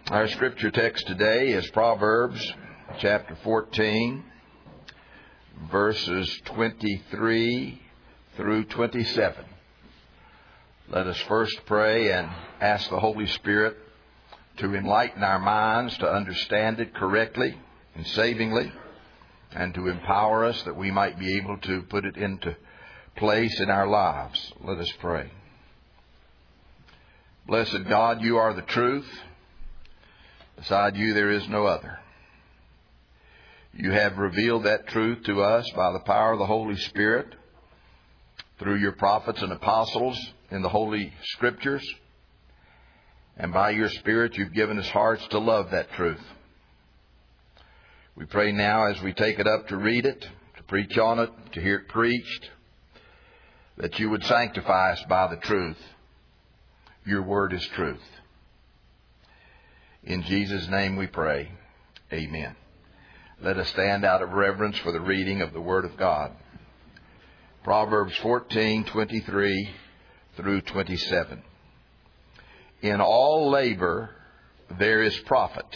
Our scripture text today is Proverbs chapter 14, verses 23 through 27. Let us first pray and ask the Holy Spirit to enlighten our minds to understand it correctly and savingly, and to empower us that we might be able to put it into place in our lives. Let us pray. Blessed God, you are the truth. Beside you there is no other. You have revealed that truth to us by the power of the Holy Spirit through your prophets and apostles in the Holy Scriptures. And by your Spirit you've given us hearts to love that truth. We pray now as we take it up to read it, to preach on it, to hear it preached, that you would sanctify us by the truth. Your word is truth. In Jesus' name we pray. Amen. Let us stand out of reverence for the reading of the Word of God. Proverbs 14:23 through 27. In all labor there is profit,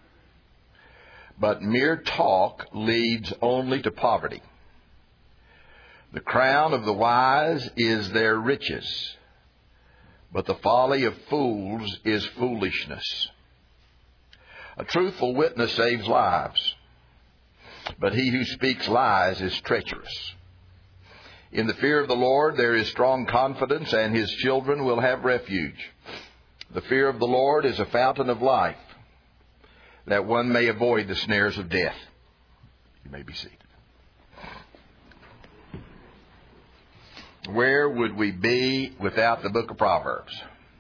but mere talk leads only to poverty. The crown of the wise is their riches, but the folly of fools is foolishness. A truthful witness saves lives, but he who speaks lies is treacherous. In the fear of the Lord there is strong confidence, and his children will have refuge. The fear of the Lord is a fountain of life, that one may avoid the snares of death. You may be seated. Where would we be without the book of Proverbs?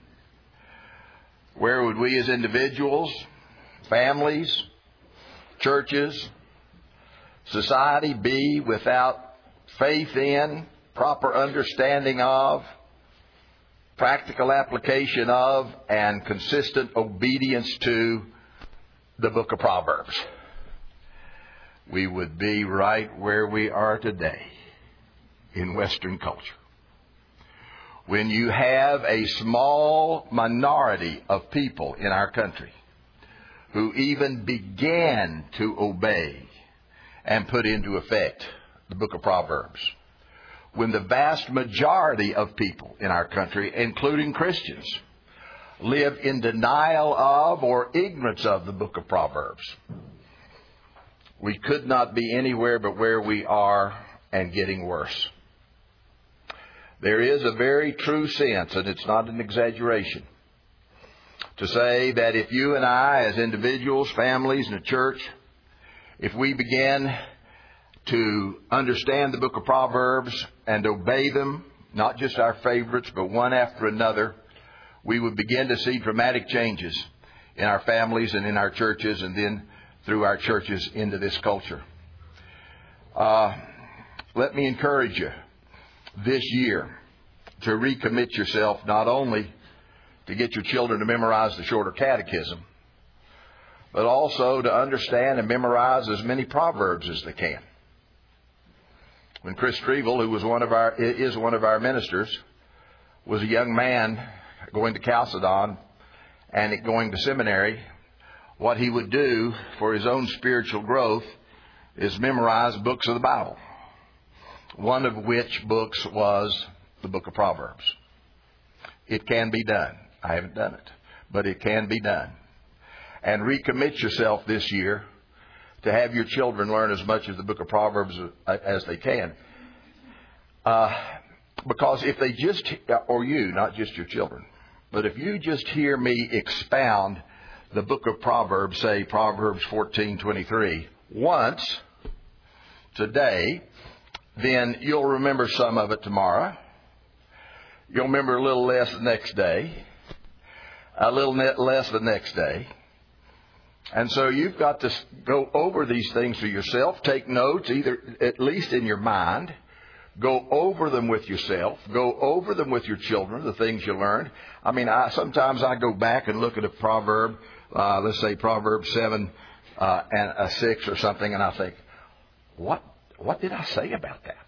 Where would we as individuals, families, churches, society be without faith in, proper understanding of, practical application of, and consistent obedience to the book of Proverbs? We would be right where we are today in Western culture. When you have a small minority of people in our country who even began to obey and put into effect the book of Proverbs, when the vast majority of people in our country, including Christians, live in denial of or ignorance of the book of Proverbs, we could not be anywhere but where we are, and getting worse. There is a very true sense, and it's not an exaggeration, to say that if you and I, as individuals, families, and a church, if we began to understand the book of Proverbs and obey them, not just our favorites, but one after another, we would begin to see dramatic changes in our families and in our churches, and then through our churches into this culture. Let me encourage you this year to recommit yourself not only to get your children to memorize the shorter catechism, but also to understand and memorize as many Proverbs as they can. When Chris Trevel, who is one of our ministers, was a young man going to Chalcedon and going to seminary, what he would do for his own spiritual growth is memorize books of the Bible. One of which books was the book of Proverbs. It can be done. I haven't done it, but it can be done. And recommit yourself this year to have your children learn as much of the book of Proverbs as they can. Because if they just, or you, not just your children, but if you just hear me expound the book of Proverbs, say Proverbs 14:23, once today, then you'll remember some of it tomorrow. You'll remember a little less the next day, a little less the next day. And so you've got to go over these things for yourself. Take notes, either at least in your mind. Go over them with yourself. Go over them with your children, the things you learned. I mean, sometimes I go back and look at a proverb, let's say Proverbs 7 and a 6 or something, and I think, what did I say about that?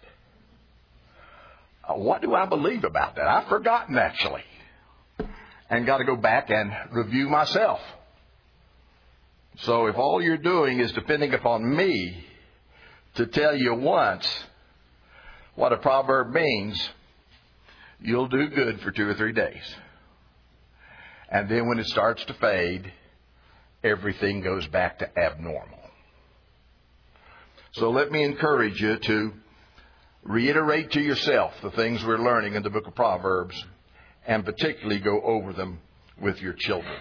What do I believe about that? I've forgotten, actually. And got to go back and review myself. So if all you're doing is depending upon me to tell you once what a proverb means, you'll do good for 2 or 3 days. And then when it starts to fade, everything goes back to abnormal. So let me encourage you to reiterate to yourself the things we're learning in the book of Proverbs, and particularly go over them with your children.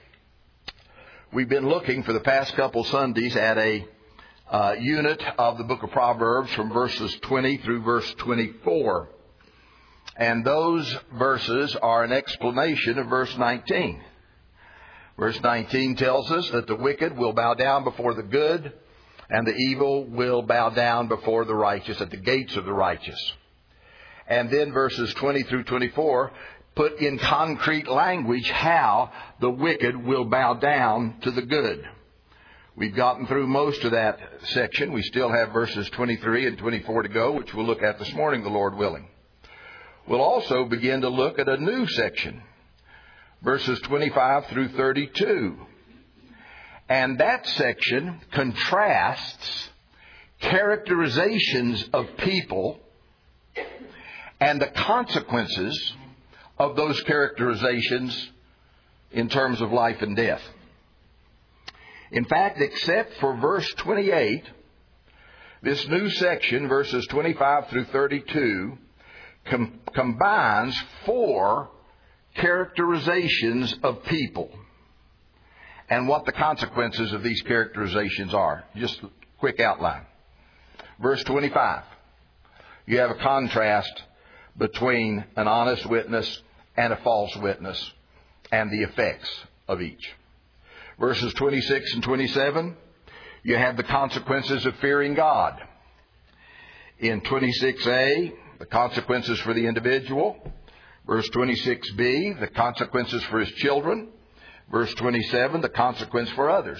We've been looking for the past couple Sundays at a unit of the book of Proverbs from verses 20 through verse 24. And those verses are an explanation of verse 19. Verse 19 tells us that the wicked will bow down before the good, and the evil will bow down before the righteous, at the gates of the righteous. And then verses 20 through 24 put in concrete language how the wicked will bow down to the good. We've gotten through most of that section. We still have verses 23 and 24 to go, which we'll look at this morning, the Lord willing. We'll also begin to look at a new section, verses 25 through 32. And that section contrasts characterizations of people and the consequences of those characterizations in terms of life and death. In fact, except for verse 28, this new section, verses 25 through 32, combines 4 characterizations of people and what the consequences of these characterizations are. Just a quick outline. Verse 25, you have a contrast between an honest witness and a false witness and the effects of each. Verses 26 and 27, you have the consequences of fearing God. In 26a, the consequences for the individual. Verse 26b, the consequences for his children. Verse 27, the consequence for others.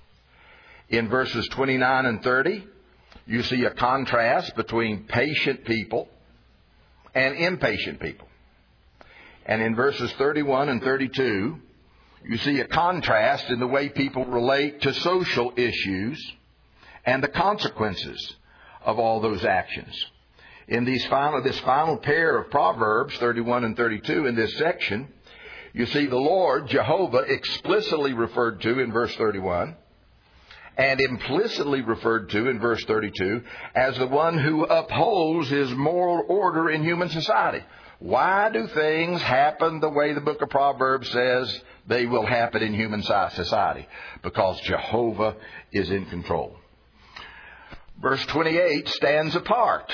In verses 29 and 30, you see a contrast between patient people and impatient people. And in verses 31 and 32, you see a contrast in the way people relate to social issues and the consequences of all those actions. In this final pair of Proverbs, 31 and 32, in this section, you see the Lord, Jehovah, explicitly referred to in verse 31 and implicitly referred to in verse 32 as the one who upholds his moral order in human society. Why do things happen the way the book of Proverbs says they will happen in human society? Because Jehovah is in control. Verse 28 stands apart.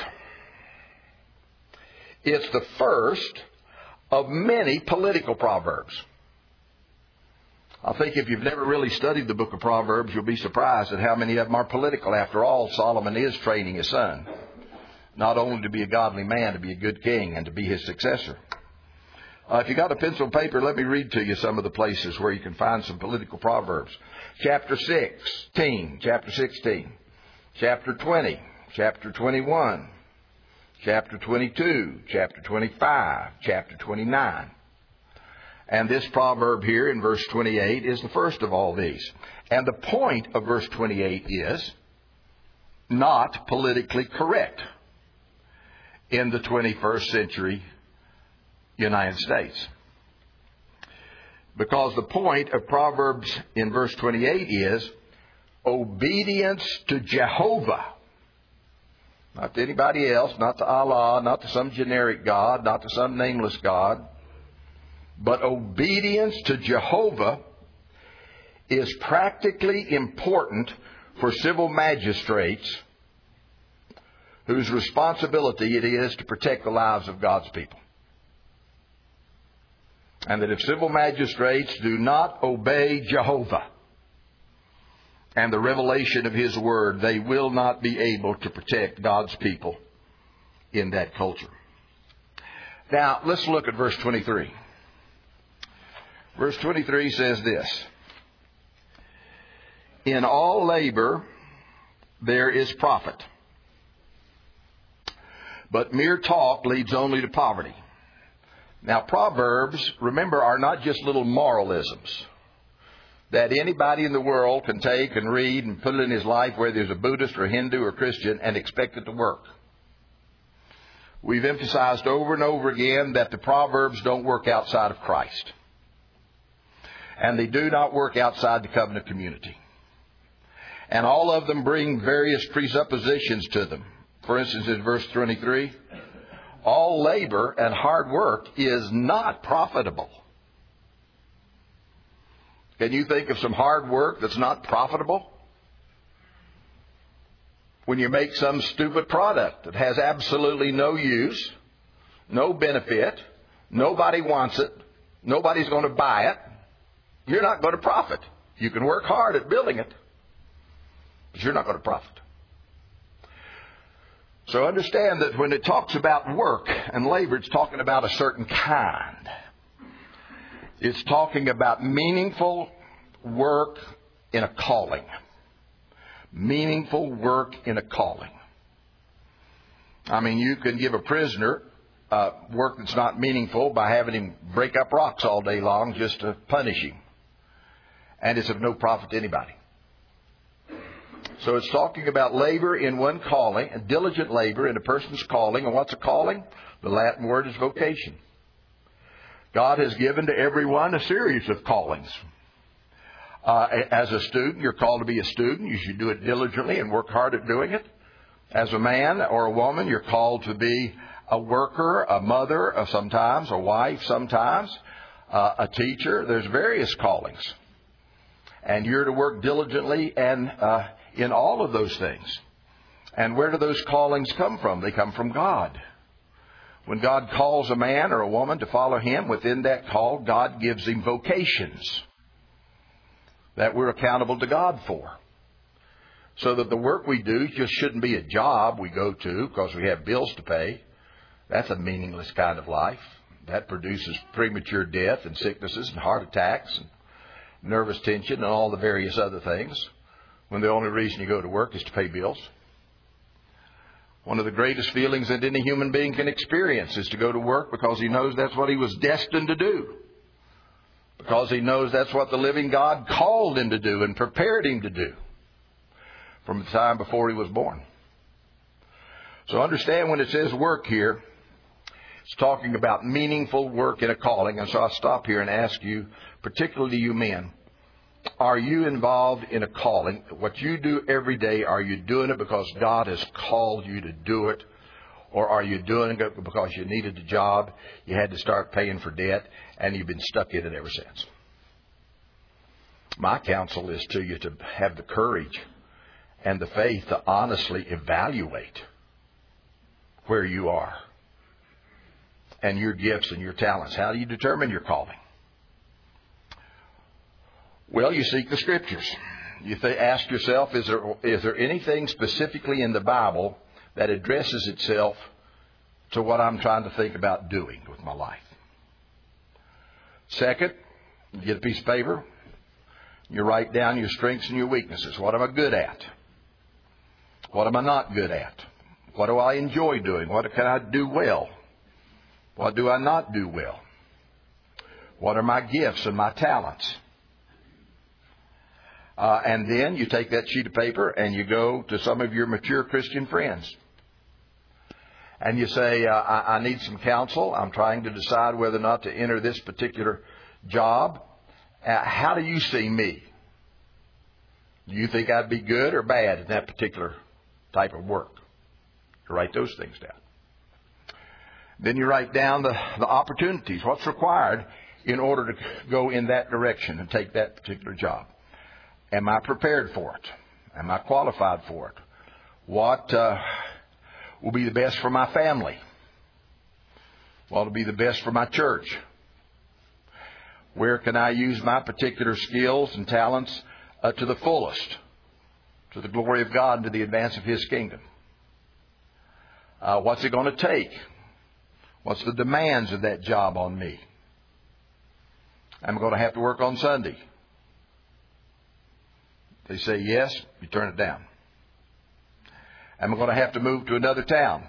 It's the first of many political proverbs. I think if you've never really studied the book of Proverbs, you'll be surprised at how many of them are political. After all, Solomon is training his son, not only to be a godly man, to be a good king, and to be his successor. If you got a pencil and paper, let me read to you some of the places where you can find some political proverbs. Chapter 16, chapter 16, chapter 20, chapter 21, chapter 22, chapter 25, chapter 29. And this proverb here in verse 28 is the first of all these. And the point of verse 28 is not politically correct in the 21st century United States. Because the point of Proverbs in verse 28 is obedience to Jehovah. Not to anybody else, not to Allah, not to some generic God, not to some nameless God. But obedience to Jehovah is practically important for civil magistrates whose responsibility it is to protect the lives of God's people. And that if civil magistrates do not obey Jehovah and the revelation of His Word, they will not be able to protect God's people in that culture. Now, let's look at verse 23. Verse 23 says this: in all labor there is profit, but mere talk leads only to poverty. Now, Proverbs, remember, are not just little moralisms. that anybody in the world can take and read and put it in his life, whether he's a Buddhist or Hindu or Christian, and expect it to work. We've emphasized over and over again that the Proverbs don't work outside of Christ. And they do not work outside the covenant community. And all of them bring various presuppositions to them. For instance, in verse 23, all labor and hard work is not profitable. Can you think of some hard work that's not profitable? When you make some stupid product that has absolutely no use, no benefit, nobody wants it, nobody's going to buy it, you're not going to profit. You can work hard at building it, but you're not going to profit. So understand that when it talks about work and labor, it's talking about a certain kind. It's talking about meaningful work in a calling. Meaningful work in a calling. I mean, you can give a prisoner work that's not meaningful by having him break up rocks all day long just to punish him. And it's of no profit to anybody. So it's talking about labor in one calling, and diligent labor in a person's calling. And what's a calling? The Latin word is vocation. God has given to everyone a series of callings. As a student, you're called to be a student. You should do it diligently and work hard at doing it. As a man or a woman, you're called to be a worker, a mother sometimes, a wife sometimes, a teacher. There's various callings. And you're to work diligently and in all of those things. And where do those callings come from? They come from God. When God calls a man or a woman to follow Him, within that call, God gives him vocations that we're accountable to God for. So that the work we do just shouldn't be a job we go to because we have bills to pay. That's a meaningless kind of life. That produces premature death and sicknesses and heart attacks and nervous tension and all the various other things, when the only reason you go to work is to pay bills. One of the greatest feelings that any human being can experience is to go to work because he knows that's what he was destined to do. Because he knows that's what the living God called him to do and prepared him to do from the time before he was born. So understand when it says work here, it's talking about meaningful work in a calling. And so I'll stop here and ask you, particularly you men, are you involved in a calling? What you do every day, are you doing it because God has called you to do it? Or are you doing it because you needed a job, you had to start paying for debt, and you've been stuck in it ever since? My counsel is to you to have the courage and the faith to honestly evaluate where you are and your gifts and your talents. How do you determine your calling? Well, you seek the Scriptures. You ask yourself, is there anything specifically in the Bible that addresses itself to what I'm trying to think about doing with my life? Second, you get a piece of paper. You write down your strengths and your weaknesses. What am I good at? What am I not good at? What do I enjoy doing? What can I do well? What do I not do well? What are my gifts and my talents? And then you take that sheet of paper and you go to some of your mature Christian friends. And you say, I need some counsel. I'm trying to decide whether or not to enter this particular job. How do you see me? Do you think I'd be good or bad in that particular type of work? You write those things down. Then you write down the opportunities, what's required in order to go in that direction and take that particular job. Am I prepared for it? Am I qualified for it? What will be the best for my family? What will be the best for my church? Where can I use my particular skills and talents to the fullest, to the glory of God and to the advance of His kingdom? What's it going to take? What's the demands of that job on me? Am I going to have to work on Sunday? They say yes, you turn it down. Am I going to have to move to another town?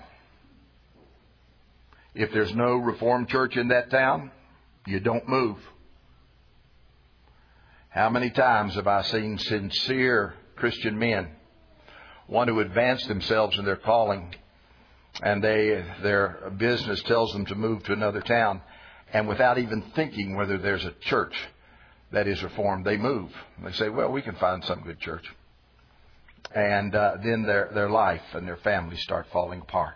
If there's no Reformed church in that town, you don't move. How many times have I seen sincere Christian men want to advance themselves in their calling, and their business tells them to move to another town, and without even thinking whether there's a church that is Reformed, they move. They say, well, we can find some good church. And then their life and their family start falling apart.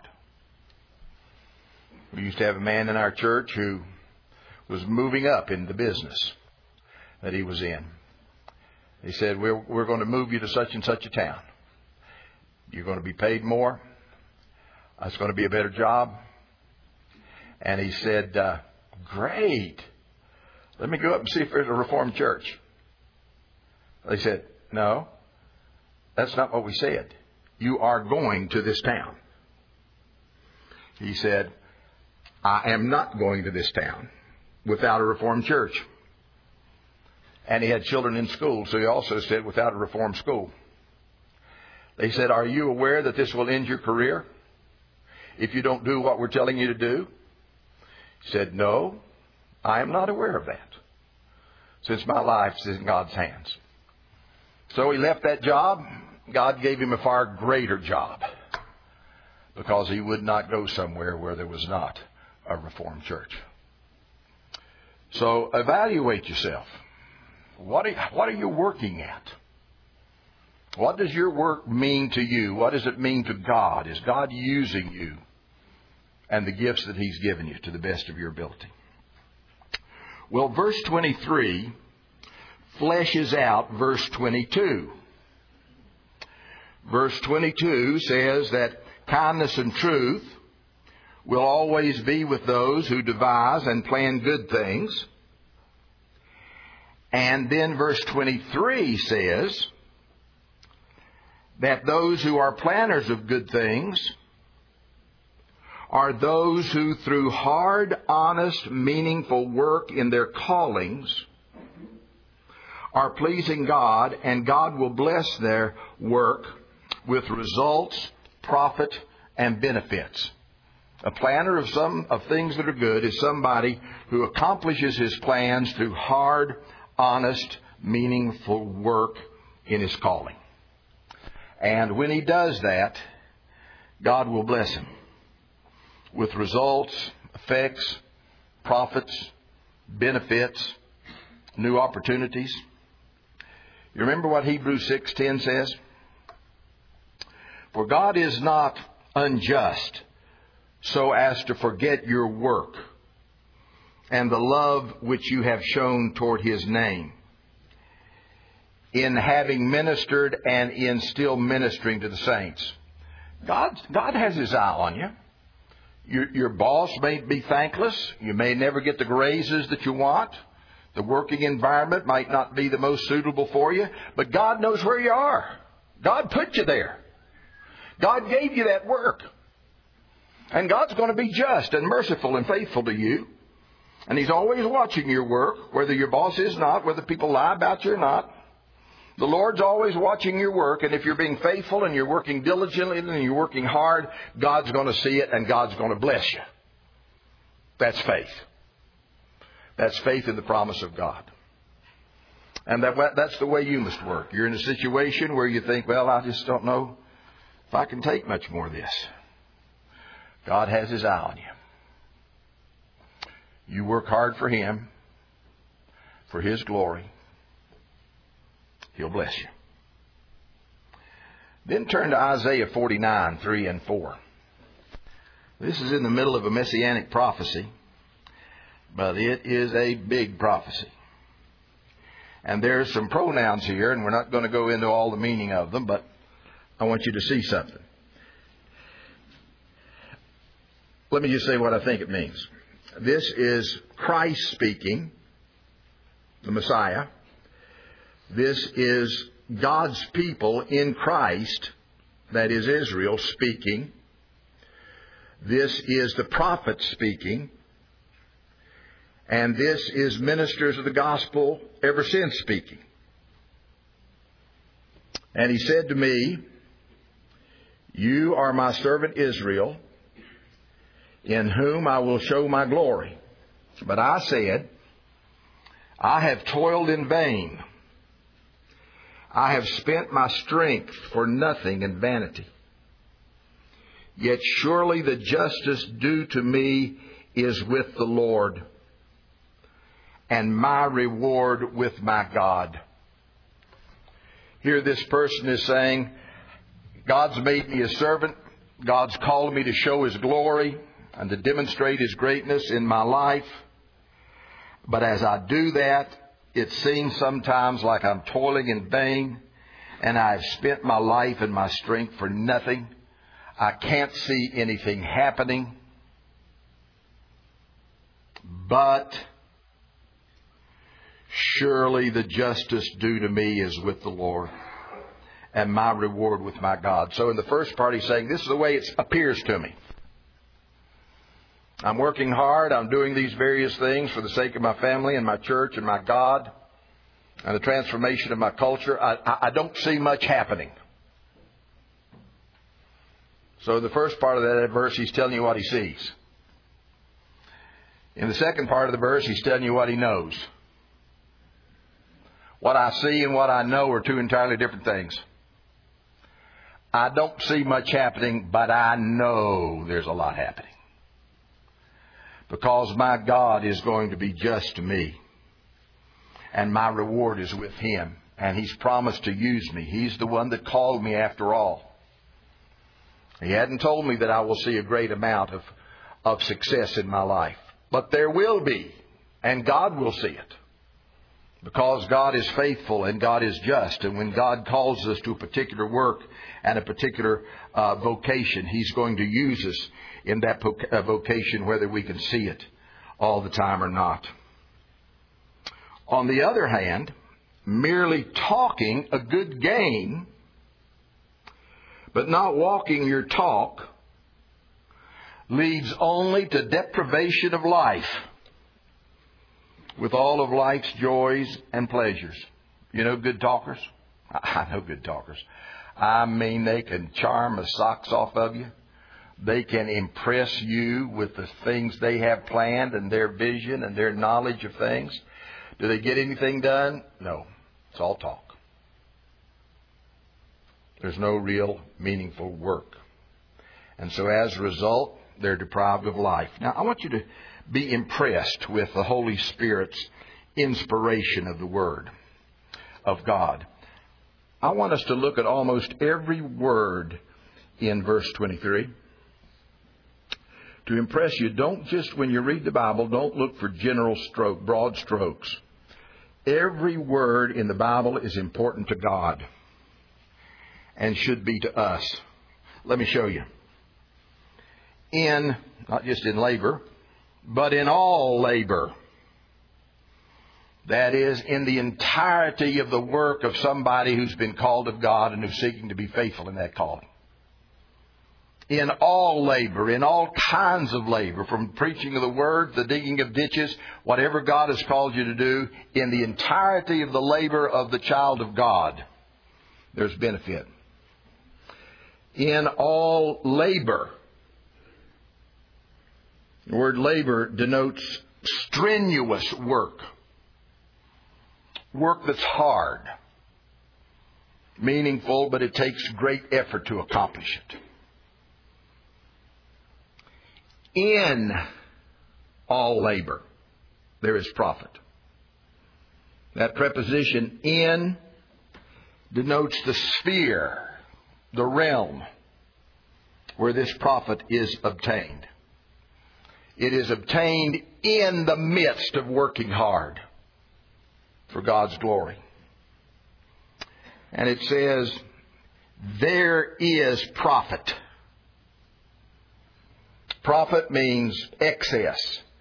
We used to have a man in our church who was moving up in the business that he was in. He said, we're going to move you to such and such a town. You're going to be paid more. It's going to be a better job. And he said, great. Let me go up and see if there's a Reformed church. They said, no, that's not what we said. You are going to this town. He said, I am not going to this town without a Reformed church. And he had children in school, so he also said, without a Reformed school. They said, are you aware that this will end your career if you don't do what we're telling you to do? He said, no, I am not aware of that, since my life is in God's hands. So he left that job. God gave him a far greater job, because he would not go somewhere where there was not a Reformed church. So evaluate yourself. What are you working at? What does your work mean to you? What does it mean to God? Is God using you and the gifts that He's given you to the best of your ability? Well, verse 23 fleshes out verse 22. Verse 22 says that kindness and truth will always be with those who devise and plan good things. And then verse 23 says that those who are planners of good things are those who, through hard, honest, meaningful work in their callings, are pleasing God, and God will bless their work with results, profit, and benefits. A planner of things that are good is somebody who accomplishes his plans through hard, honest, meaningful work in his calling. And when he does that, God will bless him with results, effects, profits, benefits, new opportunities. You remember what Hebrews 6:10 says? For God is not unjust so as to forget your work and the love which you have shown toward His name, in having ministered and in still ministering to the saints. God has His eye on you. Your boss may be thankless. You may never get the raises that you want. The working environment might not be the most suitable for you. But God knows where you are. God put you there. God gave you that work. And God's going to be just and merciful and faithful to you. And He's always watching your work, whether your boss is not, whether people lie about you or not. The Lord's always watching your work, and if you're being faithful and you're working diligently and you're working hard, God's going to see it and God's going to bless you. That's faith. That's faith in the promise of God. And that's the way you must work. You're in a situation where you think, well, I just don't know if I can take much more of this. God has His eye on you. You work hard for Him, for His glory. He'll bless you. Then turn to Isaiah 49, 3 and 4. This is in the middle of a messianic prophecy, but it is a big prophecy. And there's some pronouns here, and we're not going to go into all the meaning of them, but I want you to see something. Let me just say what I think it means. This is Christ speaking, the Messiah. This is God's people in Christ, that is Israel, speaking. This is the prophet speaking. And this is ministers of the gospel ever since speaking. And He said to me, you are my servant Israel, in whom I will show my glory. But I said, I have toiled in vain I have spent my strength for nothing in vanity. Yet surely the justice due to me is with the Lord, and my reward with my God. Here this person is saying, God's made me a servant. God's called me to show His glory and to demonstrate His greatness in my life. But as I do that, it seems sometimes like I'm toiling in vain, and I've spent my life and my strength for nothing. I can't see anything happening. But surely the justice due to me is with the Lord, and my reward with my God. So in the first part, he's saying, this is the way it appears to me. I'm working hard. I'm doing these various things for the sake of my family and my church and my God and the transformation of my culture. I don't see much happening. So in the first part of that verse, he's telling you what he sees. In the second part of the verse, he's telling you what he knows. What I see and what I know are two entirely different things. I don't see much happening, but I know there's a lot happening. Because my God is going to be just to me. And my reward is with Him. And He's promised to use me. He's the one that called me after all. He hadn't told me that I will see a great amount of success in my life. But there will be. And God will see it. Because God is faithful and God is just. And when God calls us to a particular work and a particular vocation, He's going to use us in that vocation, whether we can see it all the time or not. On the other hand, merely talking a good game, but not walking your talk, leads only to deprivation of life with all of life's joys and pleasures. You know good talkers? I know good talkers. I mean, they can charm the socks off of you. They can impress you with the things they have planned and their vision and their knowledge of things. Do they get anything done? No. It's all talk. There's no real meaningful work. And so as a result, they're deprived of life. Now, I want you to be impressed with the Holy Spirit's inspiration of the Word of God. I want us to look at almost every word in verse 23. To impress you, don't just, when you read the Bible, don't look for broad strokes. Every word in the Bible is important to God and should be to us. Let me show you. Not just in labor, but in all labor. That is, in the entirety of the work of somebody who's been called of God and who's seeking to be faithful in that calling. In all labor, in all kinds of labor, from preaching of the Word, the digging of ditches, whatever God has called you to do, in the entirety of the labor of the child of God, there's benefit. In all labor. The word labor denotes strenuous work. Work that's hard. Meaningful, but it takes great effort to accomplish it. In all labor, there is profit. That preposition in denotes the sphere, the realm where this profit is obtained. It is obtained in the midst of working hard for God's glory. And it says, there is profit. Profit means excess,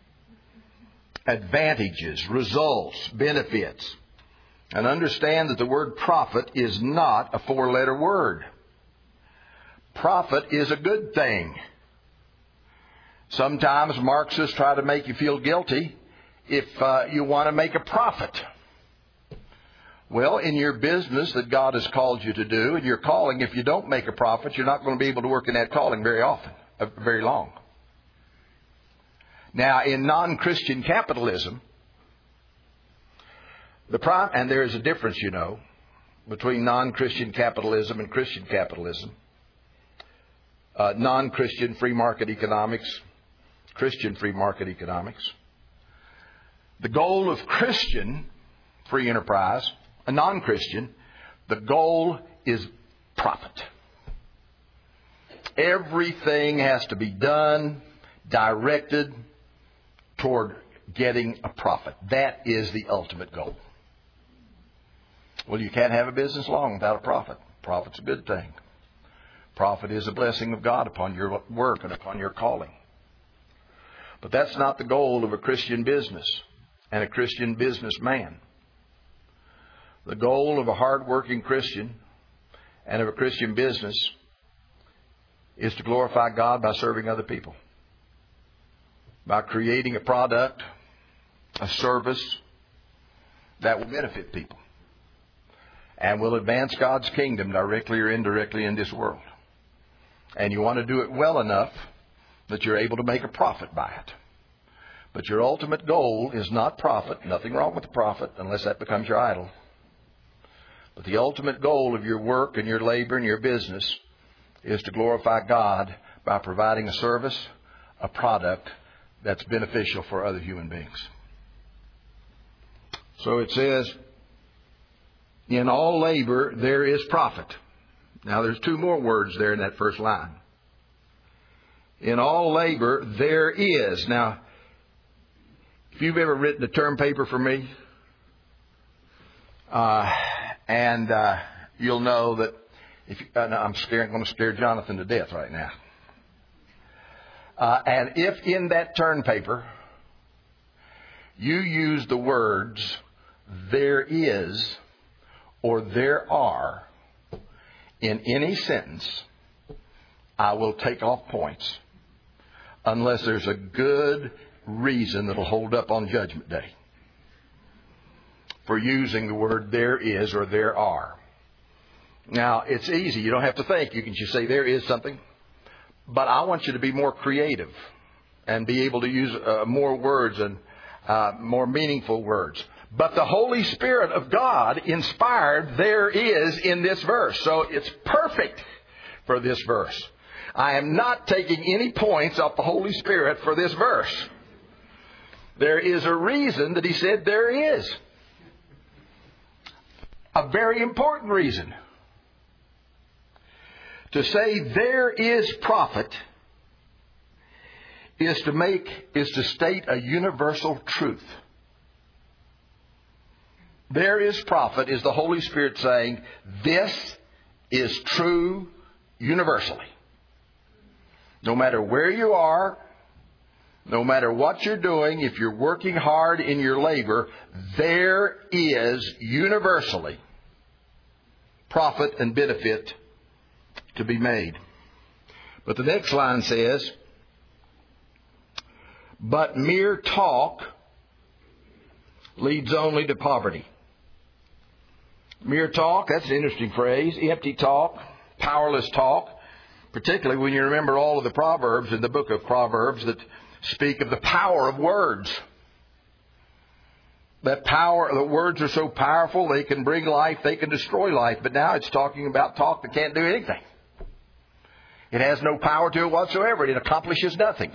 advantages, results, benefits. And understand that the word profit is not a four-letter word. Profit is a good thing. Sometimes Marxists try to make you feel guilty if you want to make a profit. Well, in your business that God has called you to do, and your calling, if you don't make a profit, you're not going to be able to work in that calling very often, very long. Now, in non-Christian capitalism, and there is a difference, you know. between non-Christian capitalism and Christian capitalism. Non-Christian free market economics, Christian free market economics. The goal of Christian free enterprise, a non-Christian, the goal is profit. Everything has to be done, directed toward getting a profit. That is the ultimate goal. Well, you can't have a business long without a profit. Profit's a good thing. Profit is a blessing of God upon your work and upon your calling. But that's not the goal of a Christian business and a Christian businessman. The goal of a hard-working Christian and of a Christian business is to glorify God by serving other people, by creating a product, a service that will benefit people and will advance God's kingdom directly or indirectly in this world. And you want to do it well enough that you're able to make a profit by it. But your ultimate goal is not profit. Nothing wrong with the profit unless that becomes your idol. But the ultimate goal of your work and your labor and your business is to glorify God by providing a service, a product that's beneficial for other human beings. So it says, in all labor there is profit. Now there's two more words there in that first line. In all labor there is. Now, if you've ever written a term paper for me, you'll know that I'm going to scare Jonathan to death right now. And if in that term paper you use the words there is or there are in any sentence, I will take off points unless there's a good reason that'll hold up on Judgment Day for using the word there is or there are. Now, it's easy. You don't have to think. You can just say there is something. But I want you to be more creative and be able to use more words and more meaningful words. But the Holy Spirit of God inspired there is in this verse. So it's perfect for this verse. I am not taking any points off the Holy Spirit for this verse. There is a reason that He said there is. A very important reason. To say there is profit is to state a universal truth. There is profit is the Holy Spirit saying this is true universally. No matter where you are, no matter what you're doing, if you're working hard in your labor, there is universally profit and benefit to be made. But the next line says, but mere talk leads only to poverty. Mere talk, that's an interesting phrase. Empty talk, powerless talk. Particularly when you remember all of the Proverbs in the book of Proverbs that speak of the power of words. That power, the words are so powerful, they can bring life, they can destroy life. But now it's talking about talk that can't do anything. It has no power to it whatsoever. It accomplishes nothing.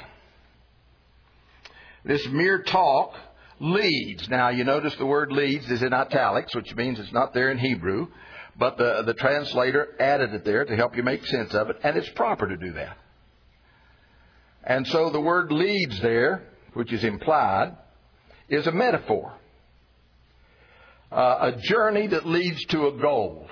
This mere talk leads. Now, you notice the word leads is in italics, which means it's not there in Hebrew. But the translator added it there to help you make sense of it. And it's proper to do that. And so the word leads there, which is implied, is a metaphor. A journey that leads to a goal.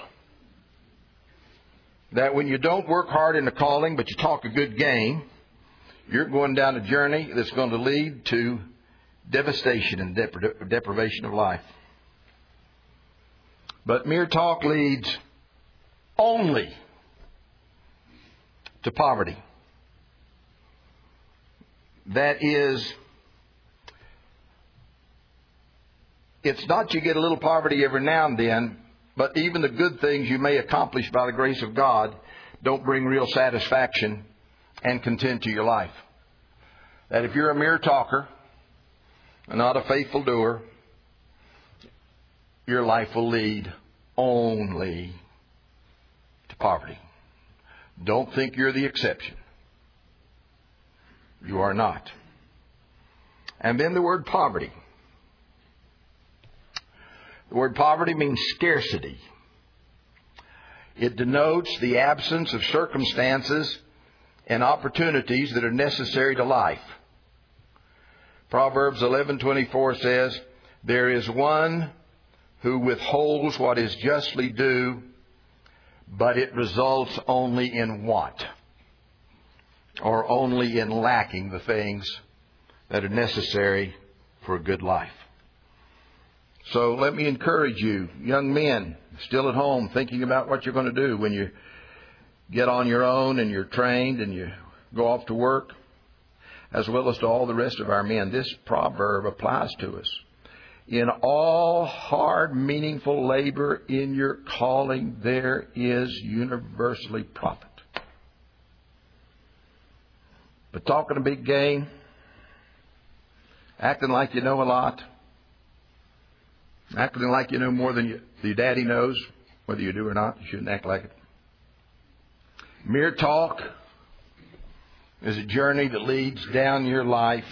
That when you don't work hard in the calling, but you talk a good game, you're going down a journey that's going to lead to devastation and deprivation of life. But mere talk leads only to poverty. That is, it's not you get a little poverty every now and then, but even the good things you may accomplish by the grace of God don't bring real satisfaction and content to your life. That if you're a mere talker and not a faithful doer, your life will lead only to poverty. Don't think you're the exception. You are not. And then the word poverty. The word poverty means scarcity. It denotes the absence of circumstances and opportunities that are necessary to life. Proverbs 11:24 says, "There is one who withholds what is justly due, but it results only in want, or only in lacking the things that are necessary for a good life." So let me encourage you, young men, still at home, thinking about what you're going to do when you get on your own and you're trained and you go off to work, as well as to all the rest of our men. This proverb applies to us. In all hard, meaningful labor in your calling, there is universally profit. But talking a big game, acting like you know a lot, acting like you know more than your daddy knows, whether you do or not, you shouldn't act like it. Mere talk is a journey that leads down your life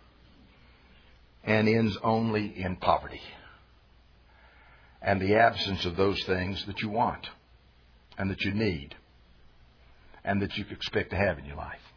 and ends only in poverty and the absence of those things that you want and that you need and that you expect to have in your life.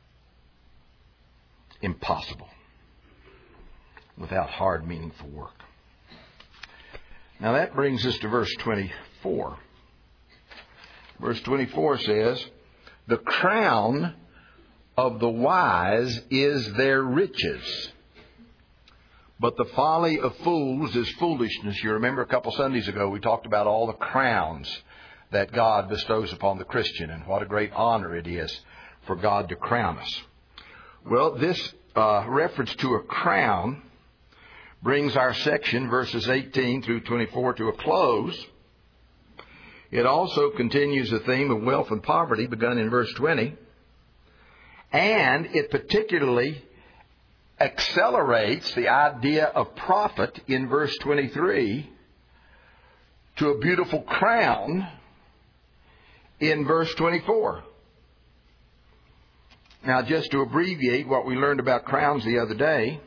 Impossible without hard, meaningful work. Now that brings us to verse 24. Verse 24 says, "The crown of the wise is their riches, but the folly of fools is foolishness." You remember a couple Sundays ago we talked about all the crowns that God bestows upon the Christian and what a great honor it is for God to crown us. Well, this reference to a crown brings our section, verses 18 through 24, to a close. It also continues the theme of wealth and poverty begun in verse 20. And it particularly accelerates the idea of profit in verse 23 to a beautiful crown in verse 24. Now, just to abbreviate what we learned about crowns the other day,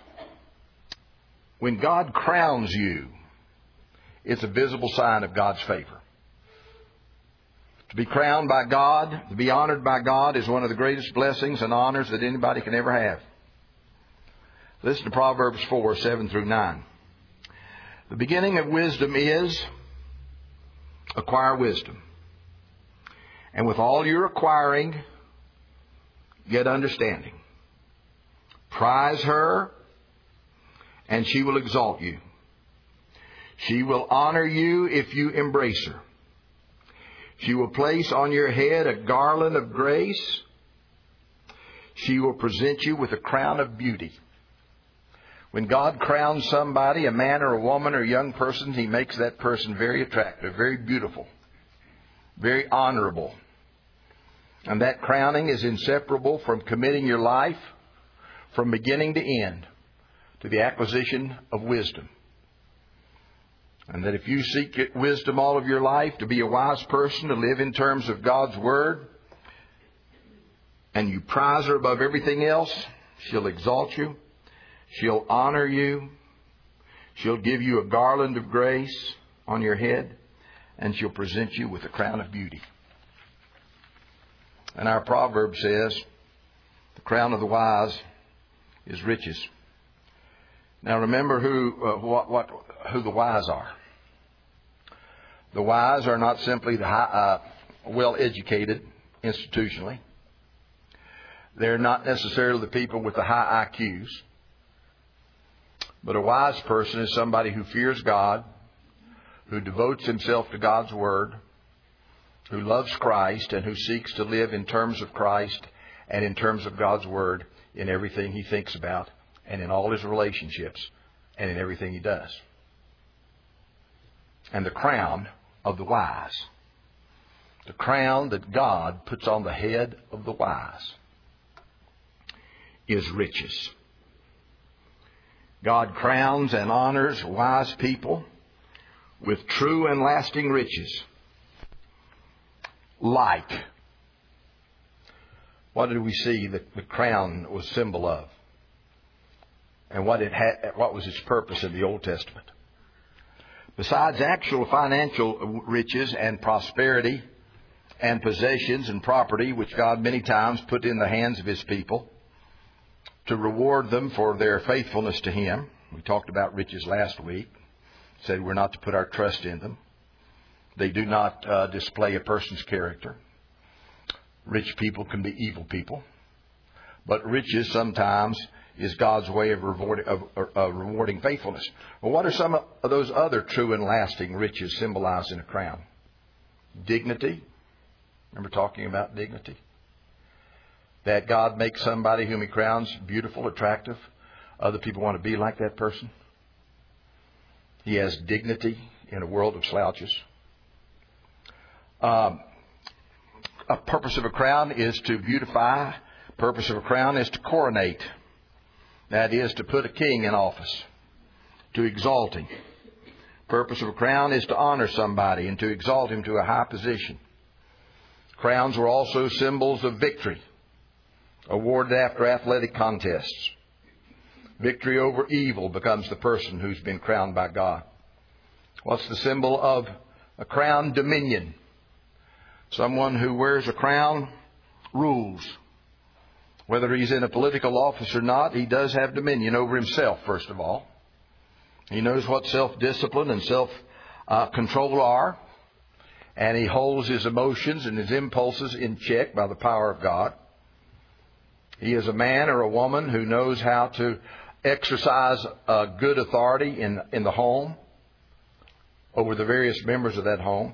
when God crowns you, it's a visible sign of God's favor. To be crowned by God, to be honored by God, is one of the greatest blessings and honors that anybody can ever have. Listen to Proverbs 4, 7 through 9. "The beginning of wisdom is acquire wisdom. And with all your acquiring, get understanding. Prize her, and she will exalt you. She will honor you if you embrace her. She will place on your head a garland of grace. She will present you with a crown of beauty." When God crowns somebody, a man or a woman or a young person, He makes that person very attractive, very beautiful, very honorable. And that crowning is inseparable from committing your life from beginning to end to the acquisition of wisdom. And that if you seek wisdom all of your life, to be a wise person, to live in terms of God's Word, and you prize her above everything else, she'll exalt you, she'll honor you, she'll give you a garland of grace on your head, and she'll present you with a crown of beauty. And our proverb says, the crown of the wise is riches. Now remember who the wise are. The wise are not simply the well-educated institutionally. They're not necessarily the people with the high IQs. But a wise person is somebody who fears God, who devotes himself to God's Word, who loves Christ, and who seeks to live in terms of Christ and in terms of God's Word in everything he thinks about and in all his relationships and in everything he does. And the crown of the wise, the crown that God puts on the head of the wise, is riches. God crowns and honors wise people with true and lasting riches. Like. What did we see that the crown was symbol of? And what was its purpose in the Old Testament? Besides actual financial riches and prosperity and possessions and property, which God many times put in the hands of His people to reward them for their faithfulness to Him. We talked about riches last week. Said we're not to put our trust in them. They do not display a person's character. Rich people can be evil people. But riches sometimes is God's way of rewarding faithfulness. Well, what are some of those other true and lasting riches symbolized in a crown? Dignity. Remember talking about dignity? That God makes somebody whom He crowns beautiful, attractive. Other people want to be like that person. He has dignity in a world of slouches. A purpose of a crown is to beautify. Purpose of a crown is to coronate. That is to put a king in office, to exalt him. Purpose of a crown is to honor somebody and to exalt him to a high position. Crowns were also symbols of victory, awarded after athletic contests. Victory over evil becomes the person who's been crowned by God. What's the symbol of a crown? Dominion. Someone who wears a crown rules. Whether he's in a political office or not, he does have dominion over himself, first of all. He knows what self-discipline and self-control are. And he holds his emotions and his impulses in check by the power of God. He is a man or a woman who knows how to exercise good authority in the home over the various members of that home.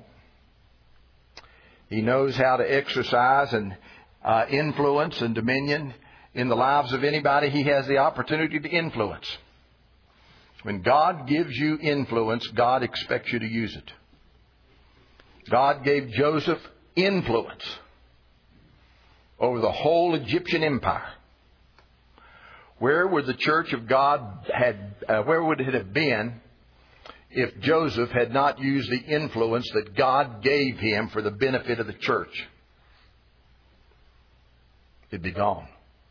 He knows how to exercise and influence and dominion in the lives of anybody he has the opportunity to influence. When God gives you influence, God expects you to use it. God gave Joseph influence over the whole Egyptian empire. Where would the church of God where would it have been if Joseph had not used the influence that God gave him for the benefit of the church? It'd be gone.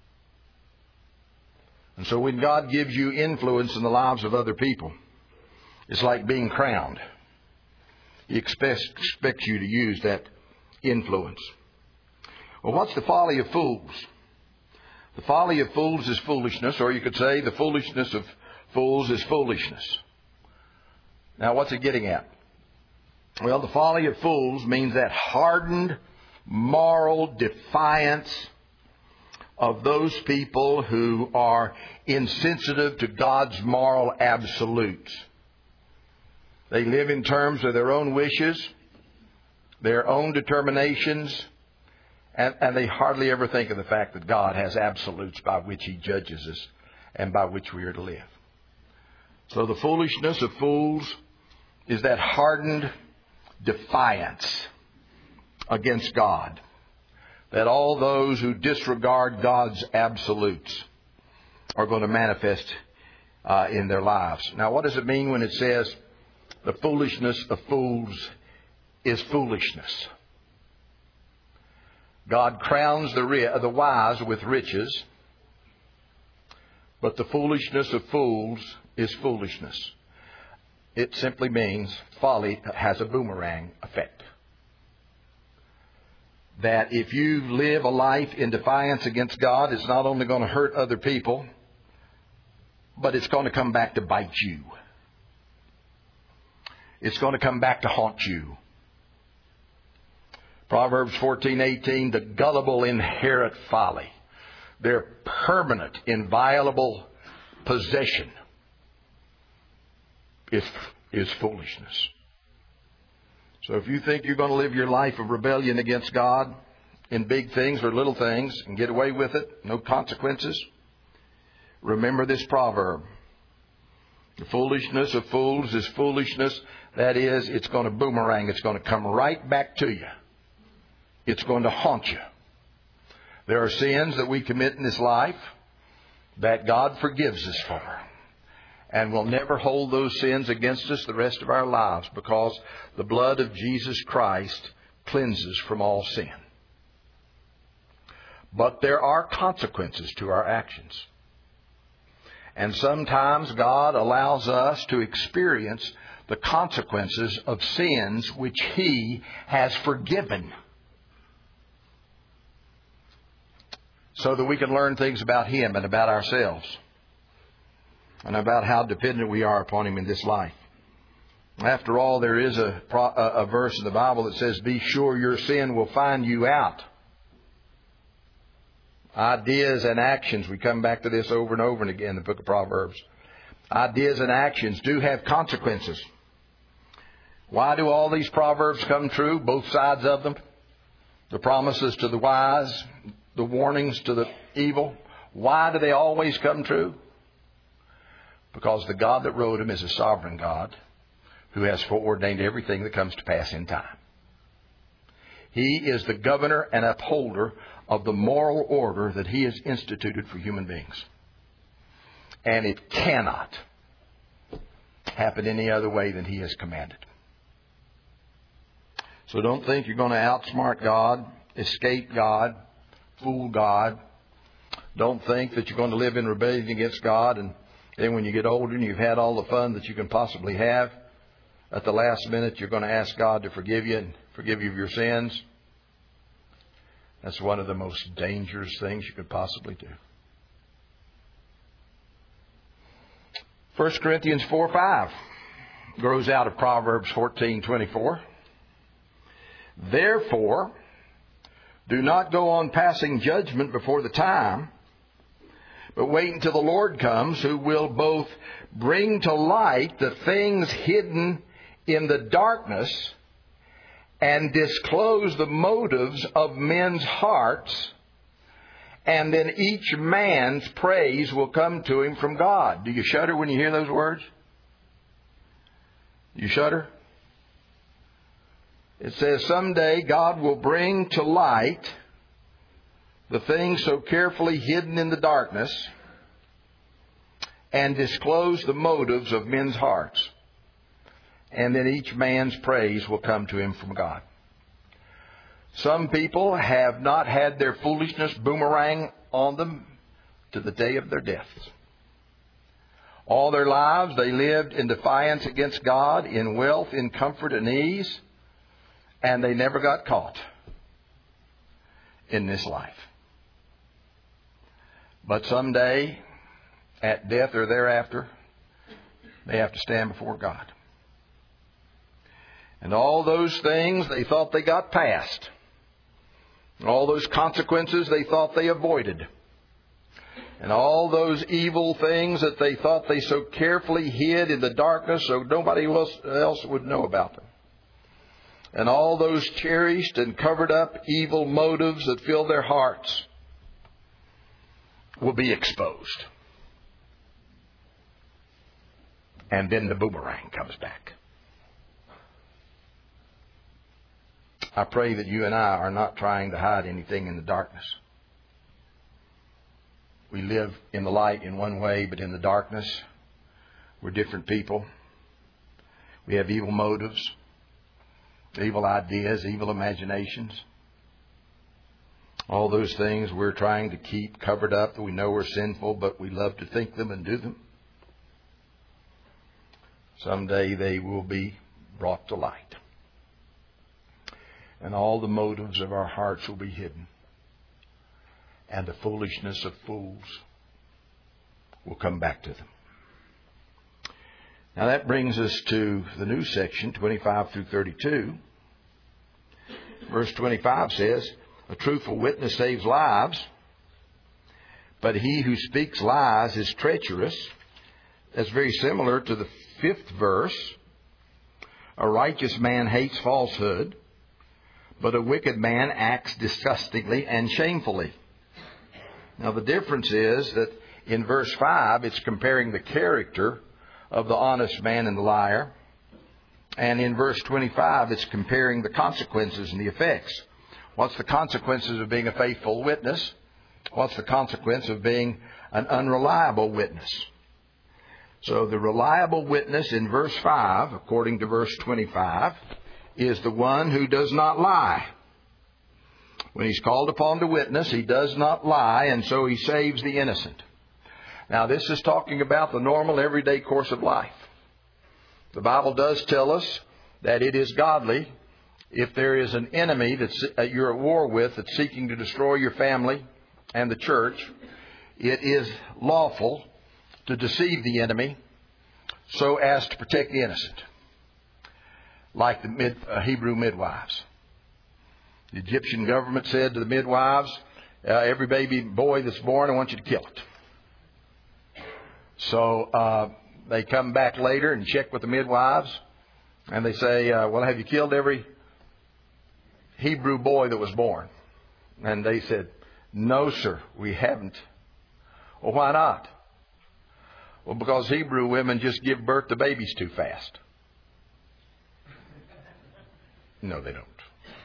And so when God gives you influence in the lives of other people, it's like being crowned. He expects you to use that influence. Well, what's the folly of fools? The folly of fools is foolishness, or you could say the foolishness of fools is foolishness. Now, what's it getting at? Well, the folly of fools means that hardened moral defiance of those people who are insensitive to God's moral absolutes. They live in terms of their own wishes, their own determinations, and they hardly ever think of the fact that God has absolutes by which He judges us and by which we are to live. So the foolishness of fools is that hardened defiance against God. That all those who disregard God's absolutes are going to manifest in their lives. Now, what does it mean when it says the foolishness of fools is foolishness? God crowns the wise with riches, but the foolishness of fools is foolishness. It simply means folly has a boomerang effect. That if you live a life in defiance against God, it's not only going to hurt other people, but it's going to come back to bite you. It's going to come back to haunt you. Proverbs 14:18, the gullible inherit folly. Their permanent, inviolable possession is foolishness. So if you think you're going to live your life of rebellion against God in big things or little things and get away with it, no consequences, remember this proverb. The foolishness of fools is foolishness. That is, it's going to boomerang. It's going to come right back to you. It's going to haunt you. There are sins that we commit in this life that God forgives us for. And we'll never hold those sins against us the rest of our lives, because the blood of Jesus Christ cleanses from all sin. But there are consequences to our actions. And sometimes God allows us to experience the consequences of sins which He has forgiven, so that we can learn things about Him and about ourselves, and about how dependent we are upon Him in this life. After all, there is a verse in the Bible that says, "Be sure your sin will find you out." Ideas and actions, we come back to this over and over and again in the book of Proverbs. Ideas and actions do have consequences. Why do all these proverbs come true? Both sides of them. The promises to the wise, the warnings to the evil. Why do they always come true? Because the God that wrote them is a sovereign God who has foreordained everything that comes to pass in time. He is the governor and upholder of the moral order that He has instituted for human beings. And it cannot happen any other way than He has commanded. So don't think you're going to outsmart God, escape God, fool God. Don't think that you're going to live in rebellion against God, and then when you get older and you've had all the fun that you can possibly have, at the last minute you're going to ask God to forgive you and forgive you of your sins. That's one of the most dangerous things you could possibly do. 1 Corinthians 4:5 grows out of Proverbs 14:24. Therefore, do not go on passing judgment before the time, but wait until the Lord comes, who will both bring to light the things hidden in the darkness and disclose the motives of men's hearts, and then each man's praise will come to him from God. Do you shudder when you hear those words? You shudder? It says someday God will bring to light the things so carefully hidden in the darkness and disclose the motives of men's hearts. And then each man's praise will come to him from God. Some people have not had their foolishness boomerang on them to the day of their deaths. All their lives they lived in defiance against God, in wealth, in comfort and ease, and they never got caught in this life. But someday, at death or thereafter, they have to stand before God. And all those things they thought they got past, all those consequences they thought they avoided, and all those evil things that they thought they so carefully hid in the darkness so nobody else would know about them, and all those cherished and covered up evil motives that fill their hearts will be exposed. And then the boomerang comes back. I pray that you and I are not trying to hide anything in the darkness. We live in the light in one way, but in the darkness, we're different people. We have evil motives, evil ideas, evil imaginations. All those things we're trying to keep covered up that we know are sinful, but we love to think them and do them. Someday they will be brought to light. And all the motives of our hearts will be hidden. And the foolishness of fools will come back to them. Now that brings us to the new section, 25 through 32. Verse 25 says, a truthful witness saves lives, but he who speaks lies is treacherous. That's very similar to the 5th verse. A righteous man hates falsehood, but a wicked man acts disgustingly and shamefully. Now the difference is that in verse 5, it's comparing the character of the honest man and the liar. And in verse 25, it's comparing the consequences and the effects. What's the consequences of being a faithful witness? What's the consequence of being an unreliable witness? So the reliable witness in verse 5, according to verse 25, is the one who does not lie. When he's called upon to witness, he does not lie, and so he saves the innocent. Now, this is talking about the normal, everyday course of life. The Bible does tell us that it is godly if there is an enemy that you're at war with that's seeking to destroy your family and the church. It is lawful to deceive the enemy so as to protect the innocent, like the Hebrew midwives. The Egyptian government said to the midwives, every baby boy that's born, I want you to kill it. So they come back later and check with the midwives, and they say, well, have you killed every Hebrew boy that was born? And they said, no, sir, we haven't. Well, why not? Well, because Hebrew women just give birth to babies too fast. No, they don't.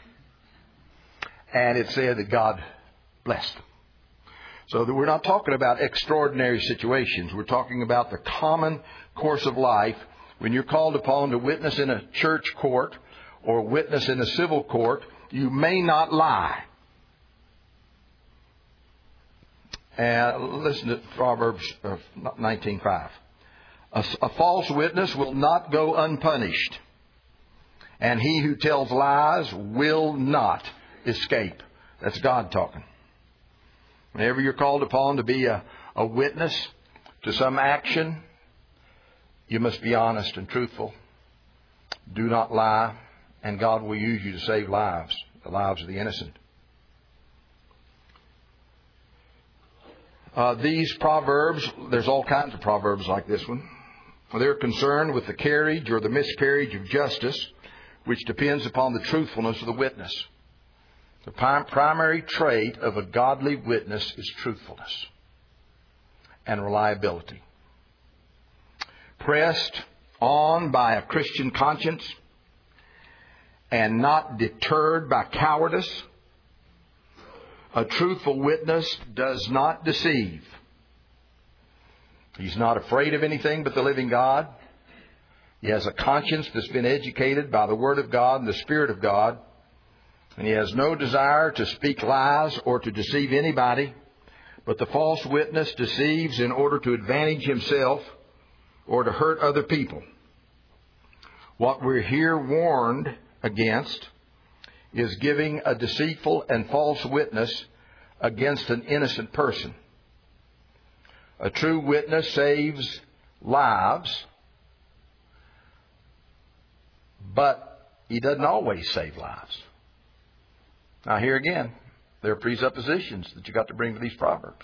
And it said that God blessed them. So that we're not talking about extraordinary situations. We're talking about the common course of life. When you're called upon to witness in a church court or witness in a civil court, you may not lie. And listen to Proverbs 19:5. A false witness will not go unpunished, and he who tells lies will not escape. That's God talking. Whenever you're called upon to be a witness to some action, you must be honest and truthful. Do not lie, and God will use you to save lives, the lives of the innocent. These proverbs, there's all kinds of proverbs like this one. They're concerned with the carriage or the miscarriage of justice, which depends upon the truthfulness of the witness. The primary trait of a godly witness is truthfulness and reliability. Pressed on by a Christian conscience and not deterred by cowardice, a truthful witness does not deceive. He's not afraid of anything but the living God. He has a conscience that's been educated by the Word of God and the Spirit of God. And he has no desire to speak lies or to deceive anybody. But the false witness deceives in order to advantage himself or to hurt other people. What we're here warned against is giving a deceitful and false witness against an innocent person. A true witness saves lives, but he doesn't always save lives. Now here again, there are presuppositions that you've got to bring to these proverbs.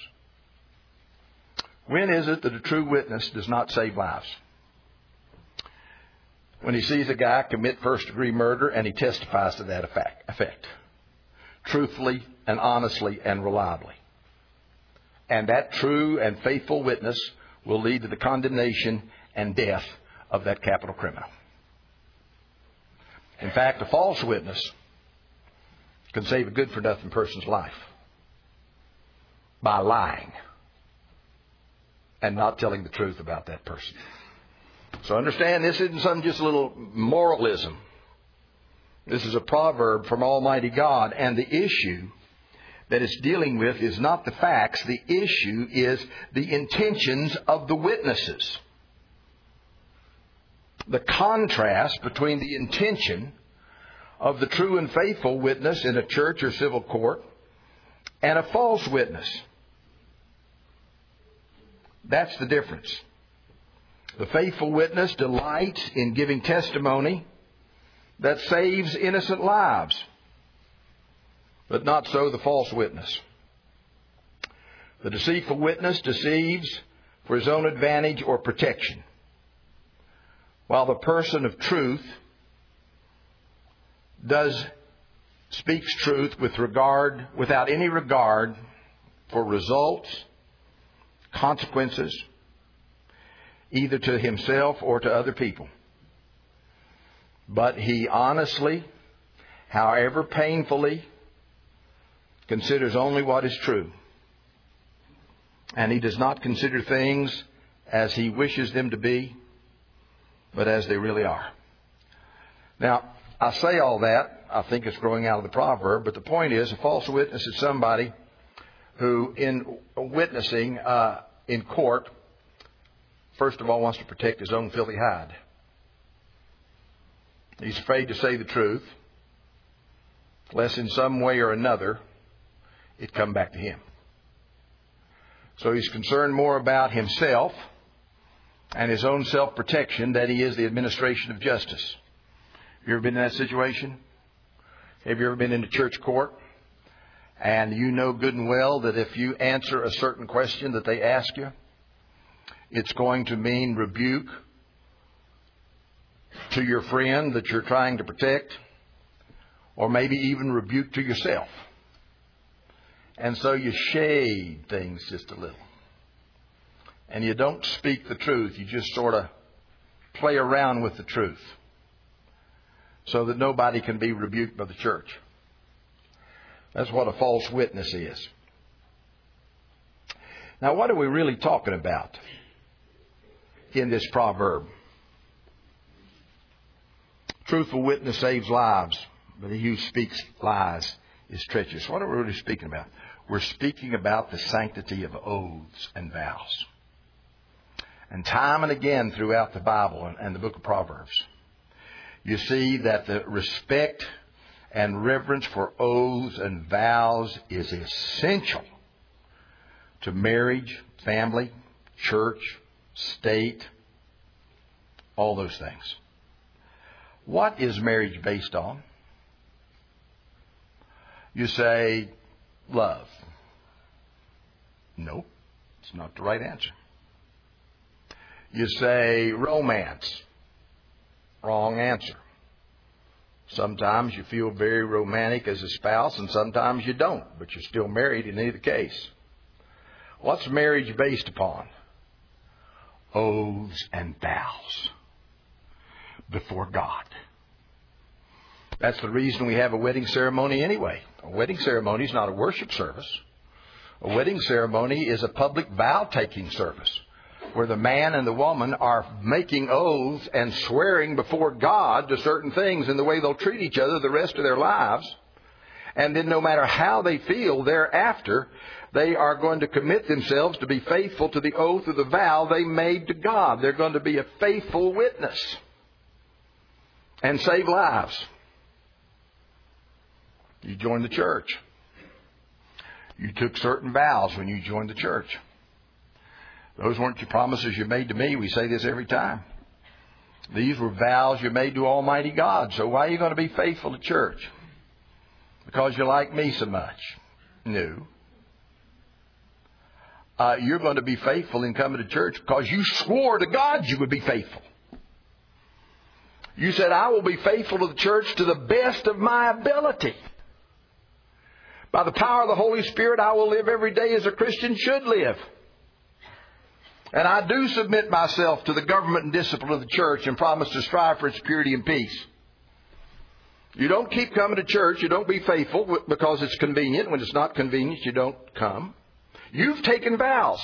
When is it that a true witness does not save lives? When he sees a guy commit first-degree murder and he testifies to that effect. Truthfully and honestly and reliably. And that true and faithful witness will lead to the condemnation and death of that capital criminal. In fact, a false witness can save a good-for-nothing person's life by lying and not telling the truth about that person. So understand, this isn't some just little moralism. This is a proverb from Almighty God, and the issue that it's dealing with is not the facts. The issue is the intentions of the witnesses. The contrast between the intention of the true and faithful witness in a church or civil court and a false witness. That's the difference. The faithful witness delights in giving testimony that saves innocent lives, but not so the false witness. The deceitful witness deceives for his own advantage or protection, while the person of truth speaks truth without any regard for results, consequences, either to himself or to other people. But he honestly, however painfully, considers only what is true. And he does not consider things as he wishes them to be, but as they really are. Now, I say all that. I think it's growing out of the proverb, but the point is, a false witness is somebody who, in witnessing in court, first of all wants to protect his own filthy hide. He's afraid to say the truth, lest in some way or another it come back to him. So he's concerned more about himself and his own self-protection than he is the administration of justice. Have you ever been in that situation? Have you ever been in a church court? And you know good and well that if you answer a certain question that they ask you, it's going to mean rebuke to your friend that you're trying to protect, or maybe even rebuke to yourself. And so you shade things just a little. And you don't speak the truth. You just sort of play around with the truth so that nobody can be rebuked by the church. That's what a false witness is. Now, what are we really talking about in this proverb? Truthful witness saves lives, but he who speaks lies is treacherous. What are we really speaking about? We're speaking about the sanctity of oaths and vows. And time and again throughout the Bible and the book of Proverbs, you see that the respect and reverence for oaths and vows is essential to marriage, family, church, state, all those things. What is marriage based on? You say, love. Nope, it's not the right answer. You say, romance. Wrong answer. Sometimes you feel very romantic as a spouse, and sometimes you don't, but you're still married in either case. What's marriage based upon? Oaths and vows before God. That's the reason we have a wedding ceremony anyway. A wedding ceremony is not a worship service. A wedding ceremony is a public vow-taking service where the man and the woman are making oaths and swearing before God to certain things in the way they'll treat each other the rest of their lives. And then no matter how they feel thereafter, they are going to commit themselves to be faithful to the oath or the vow they made to God. They're going to be a faithful witness and save lives. You joined the church. You took certain vows when you joined the church. Those weren't your promises you made to me. We say this every time. These were vows you made to Almighty God. So why are you going to be faithful to church? Because you like me so much? No. You're going to be faithful in coming to church because you swore to God you would be faithful. You said, I will be faithful to the church to the best of my ability. By the power of the Holy Spirit, I will live every day as a Christian should live. And I do submit myself to the government and discipline of the church and promise to strive for its purity and peace. You don't keep coming to church. You don't be faithful because it's convenient. When it's not convenient, you don't come. You've taken vows.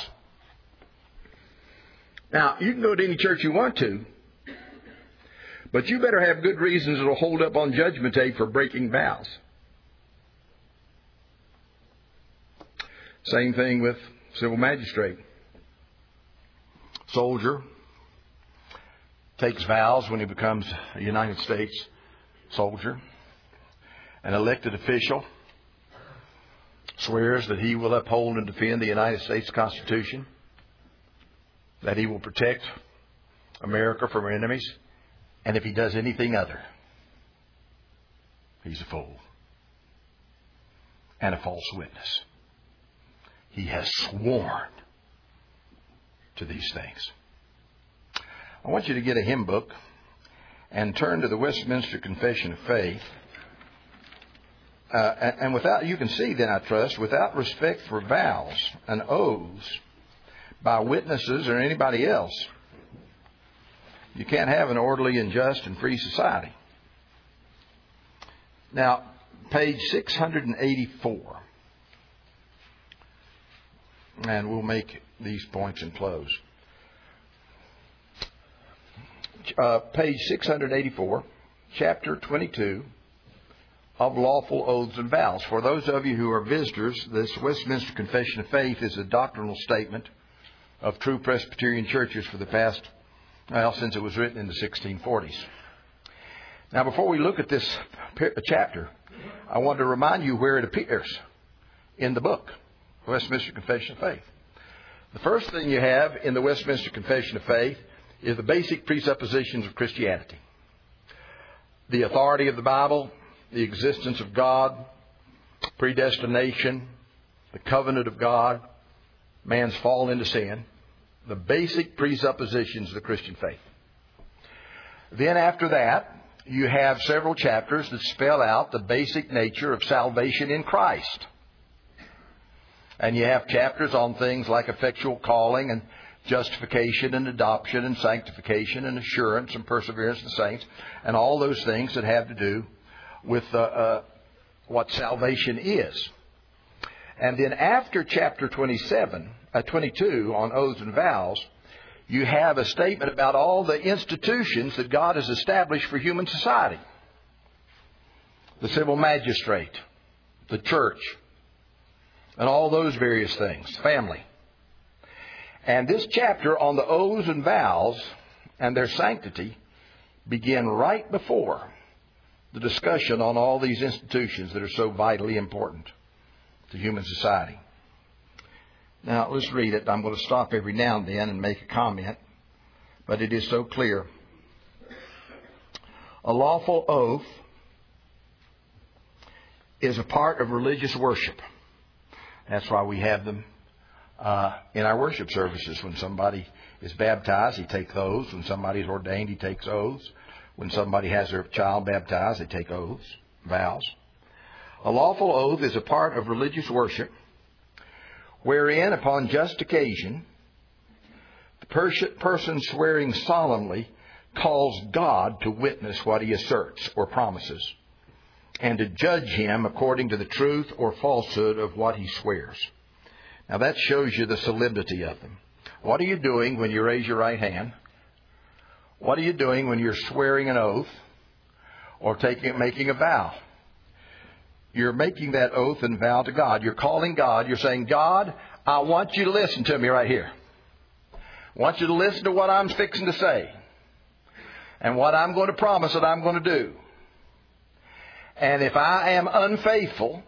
Now, you can go to any church you want to, but you better have good reasons that will hold up on Judgment Day for breaking vows. Same thing with civil magistrate. Soldier takes vows when he becomes a United States soldier. An elected official swears that he will uphold and defend the United States Constitution, that he will protect America from her enemies, and if he does anything other, he's a fool and a false witness. He has sworn to these things. I want you to get a hymn book and turn to the Westminster Confession of Faith. And without, you can see then, I trust, without respect for vows and oaths by witnesses or anybody else, you can't have an orderly and just and free society. Now, page 684. And we'll make these points and close. page 684, chapter 22 of Lawful Oaths and Vows. For those of you who are visitors, this Westminster Confession of Faith is a doctrinal statement of true Presbyterian churches for the past, since it was written in the 1640s. Now, before we look at this chapter, I want to remind you where it appears in the book, Westminster Confession of Faith. The first thing you have in the Westminster Confession of Faith is the basic presuppositions of Christianity. The authority of the Bible, the existence of God, predestination, the covenant of God, man's fall into sin, the basic presuppositions of the Christian faith. Then after that, you have several chapters that spell out the basic nature of salvation in Christ. And you have chapters on things like effectual calling and justification and adoption and sanctification and assurance and perseverance of the saints, and all those things that have to do with what salvation is. And then after chapter 22 on Oaths and Vows, you have a statement about all the institutions that God has established for human society. The civil magistrate, the church, and all those various things, family. And this chapter on the Oaths and Vows and their sanctity begin right before the discussion on all these institutions that are so vitally important to human society. Now, let's read it. I'm going to stop every now and then and make a comment, but it is so clear. A lawful oath is a part of religious worship. That's why we have them in our worship services. When somebody is baptized, he takes oaths. When somebody is ordained, he takes oaths. When somebody has their child baptized, they take oaths, vows. A lawful oath is a part of religious worship wherein, upon just occasion, the person swearing solemnly calls God to witness what he asserts or promises, and to judge him according to the truth or falsehood of what he swears. Now that shows you the solemnity of them. What are you doing when you raise your right hand? What are you doing when you're swearing an oath or making a vow? You're making that oath and vow to God. You're calling God. You're saying, God, I want you to listen to me right here. I want you to listen to what I'm fixing to say and what I'm going to promise that I'm going to do. And if I am unfaithful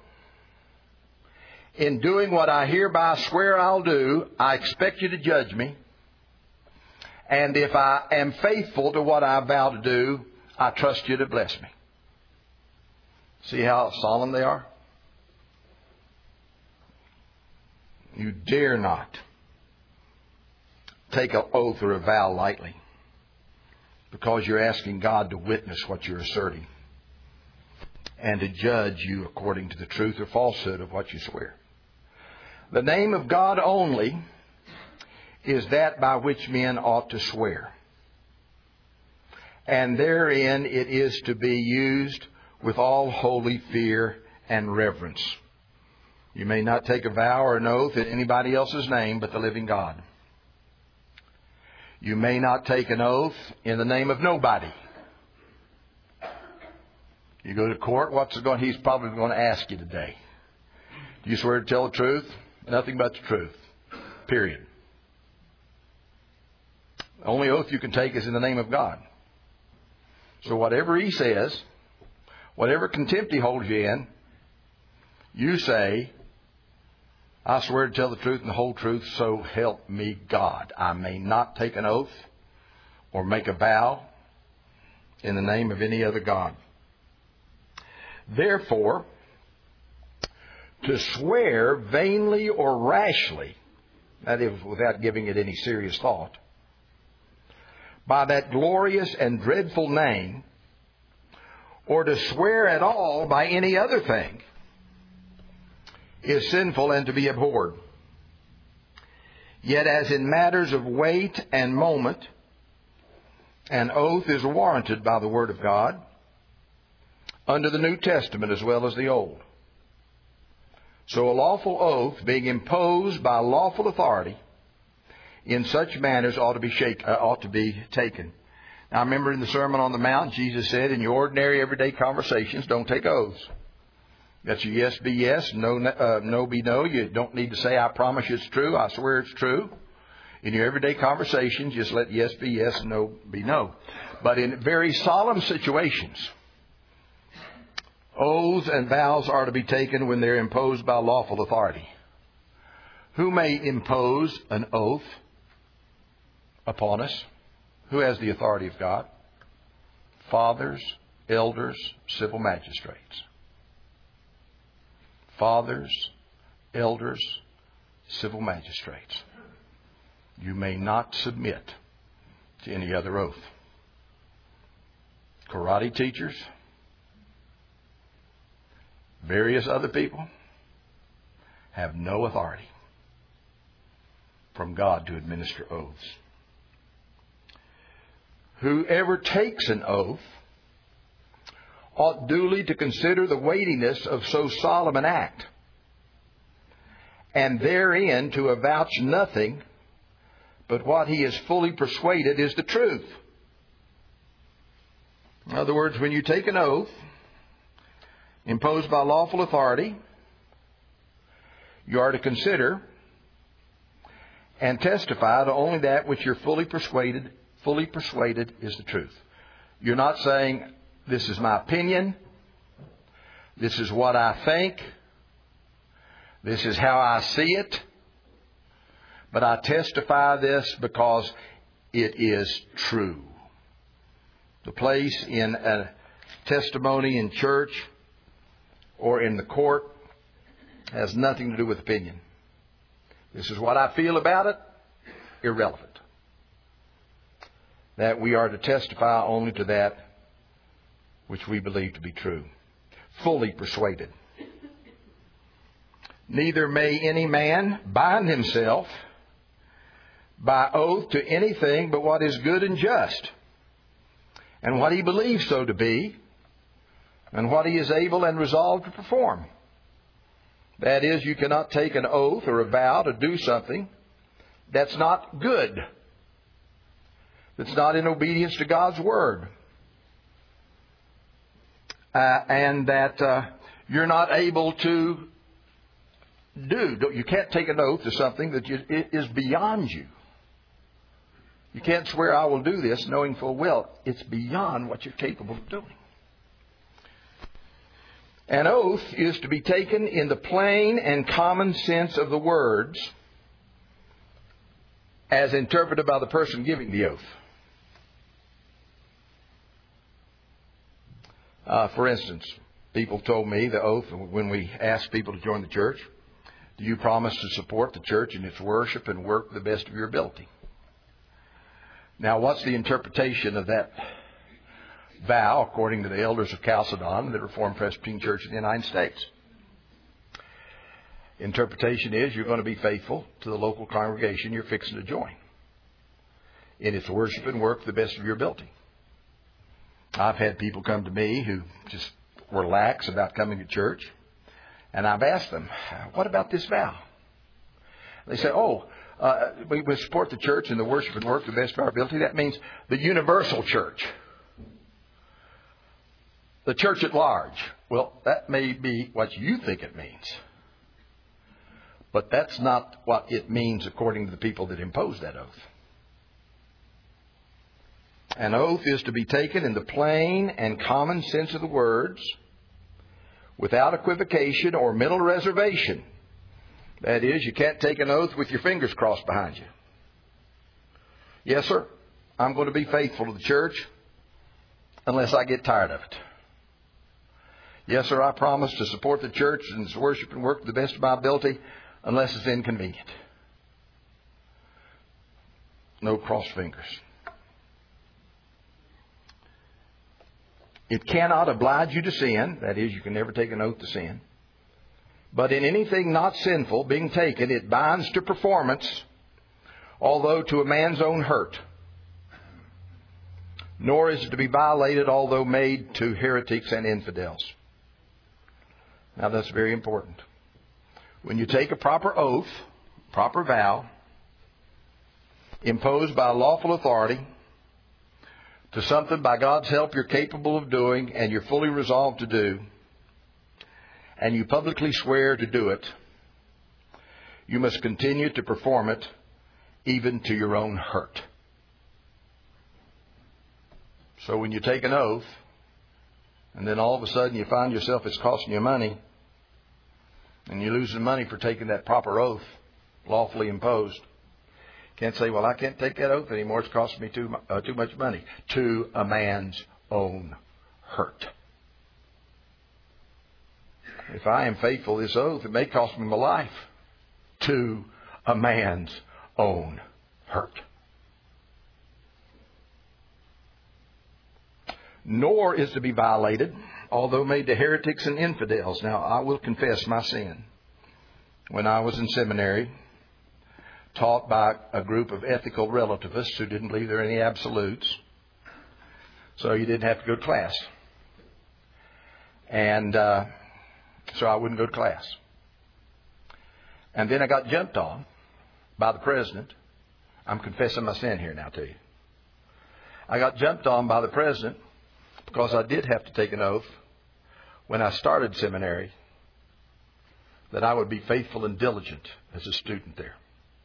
in doing what I hereby swear I'll do, I expect you to judge me. And if I am faithful to what I vow to do, I trust you to bless me. See how solemn they are? You dare not take an oath or a vow lightly, because you're asking God to witness what you're asserting and to judge you according to the truth or falsehood of what you swear. The name of God only is that by which men ought to swear. And therein it is to be used with all holy fear and reverence. You may not take a vow or an oath in anybody else's name but the living God. You may not take an oath in the name of nobody. You go to court, he's probably going to ask you today. Do you swear to tell the truth? Nothing but the truth. Period. The only oath you can take is in the name of God. So whatever he says, whatever contempt he holds you in, you say, I swear to tell the truth and the whole truth, so help me God. I may not take an oath or make a vow in the name of any other God. Therefore, to swear vainly or rashly, that is, without giving it any serious thought, by that glorious and dreadful name, or to swear at all by any other thing, is sinful and to be abhorred. Yet as in matters of weight and moment, an oath is warranted by the Word of God, under the New Testament as well as the Old. So a lawful oath, being imposed by lawful authority, in such manners ought to be taken. I remember in the Sermon on the Mount, Jesus said, in your ordinary everyday conversations, don't take oaths. That's your yes be yes, no be no. You don't need to say, I promise you it's true, I swear it's true. In your everyday conversations, just let yes be yes, no be no. But in very solemn situations, oaths and vows are to be taken when they're imposed by lawful authority. Who may impose an oath upon us? Who has the authority of God? Fathers, elders, civil magistrates. Fathers, elders, civil magistrates. You may not submit to any other oath. Karate teachers, various other people have no authority from God to administer oaths. Whoever takes an oath ought duly to consider the weightiness of so solemn an act, and therein to avouch nothing but what he is fully persuaded is the truth. In other words, when you take an oath imposed by lawful authority, you are to consider and testify to only that which you're fully persuaded is the truth. You're not saying, this is my opinion, this is what I think, this is how I see it, but I testify this because it is true. The place in a testimony in church or in the court has nothing to do with opinion. This is what I feel about it, irrelevant. That we are to testify only to that which we believe to be true. Fully persuaded. Neither may any man bind himself by oath to anything but what is good and just, and what he believes so to be, and what he is able and resolved to perform. That is, you cannot take an oath or a vow to do something that's not good, that's not in obedience to God's Word, and that you're not able to do. You can't take an oath to something that is beyond you. You can't swear, I will do this, knowing full well it's beyond what you're capable of doing. An oath is to be taken in the plain and common sense of the words as interpreted by the person giving the oath. For instance, people told me the oath when we asked people to join the church, do you promise to support the church in its worship and work to the best of your ability? Now, what's the interpretation of that vow according to the elders of Chalcedon, the Reformed Presbyterian Church in the United States? Interpretation is you're going to be faithful to the local congregation you're fixing to join in its worship and work to the best of your ability. I've had people come to me who just were lax about coming to church, and I've asked them, what about this vow? They say, we support the church in the worship and work to the best of our ability. That means the universal church. The church at large. Well, that may be what you think it means. But that's not what it means according to the people that impose that oath. An oath is to be taken in the plain and common sense of the words, without equivocation or mental reservation. That is, you can't take an oath with your fingers crossed behind you. Yes, sir, I'm going to be faithful to the church unless I get tired of it. Yes, sir, I promise to support the church and its worship and work to the best of my ability unless it's inconvenient. No crossed fingers. It cannot oblige you to sin. That is, you can never take an oath to sin. But in anything not sinful being taken, it binds to performance, although to a man's own hurt. Nor is it to be violated, although made to heretics and infidels. Now that's very important. When you take a proper oath, proper vow, imposed by lawful authority, to something by God's help you're capable of doing and you're fully resolved to do, and you publicly swear to do it, you must continue to perform it even to your own hurt. So when you take an oath, and then all of a sudden you find yourself it's costing you money, and you're losing money for taking that proper oath, lawfully imposed, can't say, well, I can't take that oath anymore. It's costing me too much money. To a man's own hurt. If I am faithful to this oath, it may cost me my life. To a man's own hurt. Nor is to be violated, although made to heretics and infidels. Now, I will confess my sin. When I was in seminary, taught by a group of ethical relativists who didn't believe there were any absolutes, so you didn't have to go to class. And so I wouldn't go to class. And then I got jumped on by the president. I'm confessing my sin here now to you. I got jumped on by the president because I did have to take an oath when I started seminary that I would be faithful and diligent as a student there.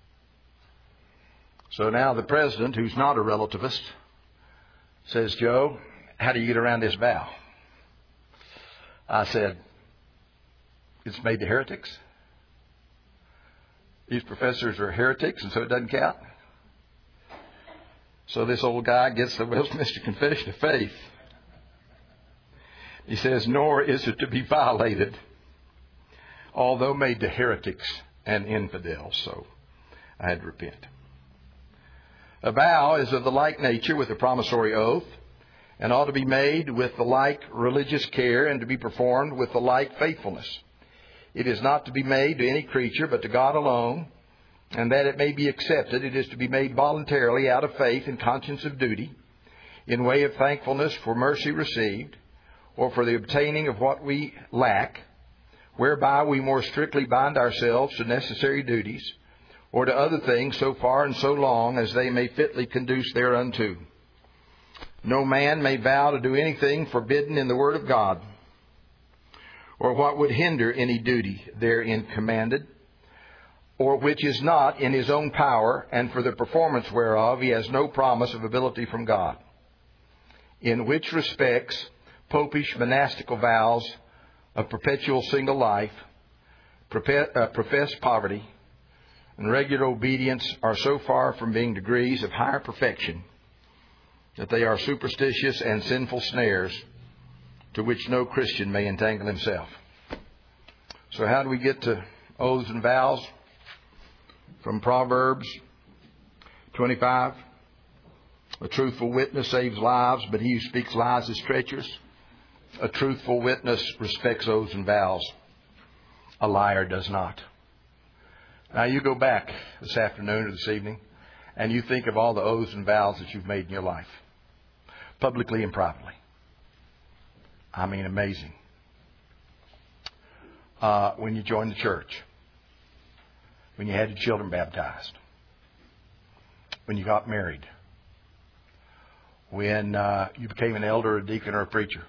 So now the president, who's not a relativist, says, Joe, how do you get around this vow? I said, it's made to heretics. These professors are heretics, and so it doesn't count. So this old guy gets the Westminster Confession of Faith. He says, nor is it to be violated, although made to heretics and infidels. So I had to repent. A vow is of the like nature with a promissory oath, and ought to be made with the like religious care and to be performed with the like faithfulness. It is not to be made to any creature but to God alone, and that it may be accepted, it is to be made voluntarily out of faith and conscience of duty, in way of thankfulness for mercy received, or for the obtaining of what we lack, whereby we more strictly bind ourselves to necessary duties, or to other things so far and so long as they may fitly conduce thereunto. No man may vow to do anything forbidden in the Word of God, or what would hinder any duty therein commanded, or which is not in his own power, and for the performance whereof he has no promise of ability from God. In which respects, popish monastical vows of perpetual single life, professed poverty, and regular obedience are so far from being degrees of higher perfection that they are superstitious and sinful snares to which no Christian may entangle himself. So how do we get to oaths and vows? From Proverbs 25. A truthful witness saves lives, but he who speaks lies is treacherous. A truthful witness respects oaths and vows. A liar does not. Now you go back this afternoon or this evening and you think of all the oaths and vows that you've made in your life, publicly and privately. I mean, amazing. When you joined the church, when you had your children baptized, when you got married, when you became an elder, a deacon, or a preacher,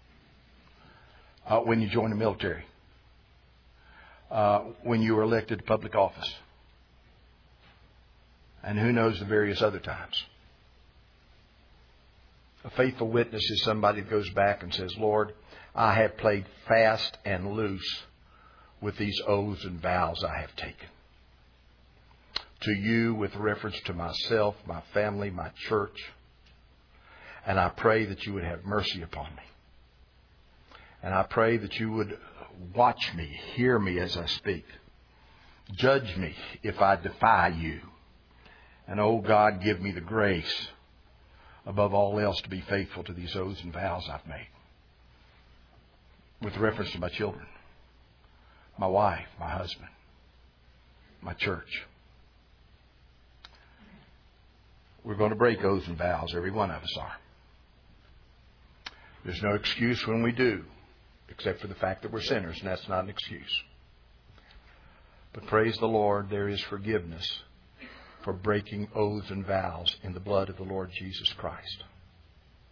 when you joined the military, when you were elected to public office, and who knows the various other times. A faithful witness is somebody that goes back and says, Lord, I have played fast and loose with these oaths and vows I have taken. To you with reference to myself, my family, my church. And I pray that you would have mercy upon me. And I pray that you would watch me, hear me as I speak. Judge me if I defy you. And, oh God, give me the grace, above all else, to be faithful to these oaths and vows I've made. With reference to my children, my wife, my husband, my church. We're going to break oaths and vows. Every one of us are. There's no excuse when we do, except for the fact that we're sinners, and that's not an excuse. But praise the Lord, there is forgiveness for breaking oaths and vows in the blood of the Lord Jesus Christ.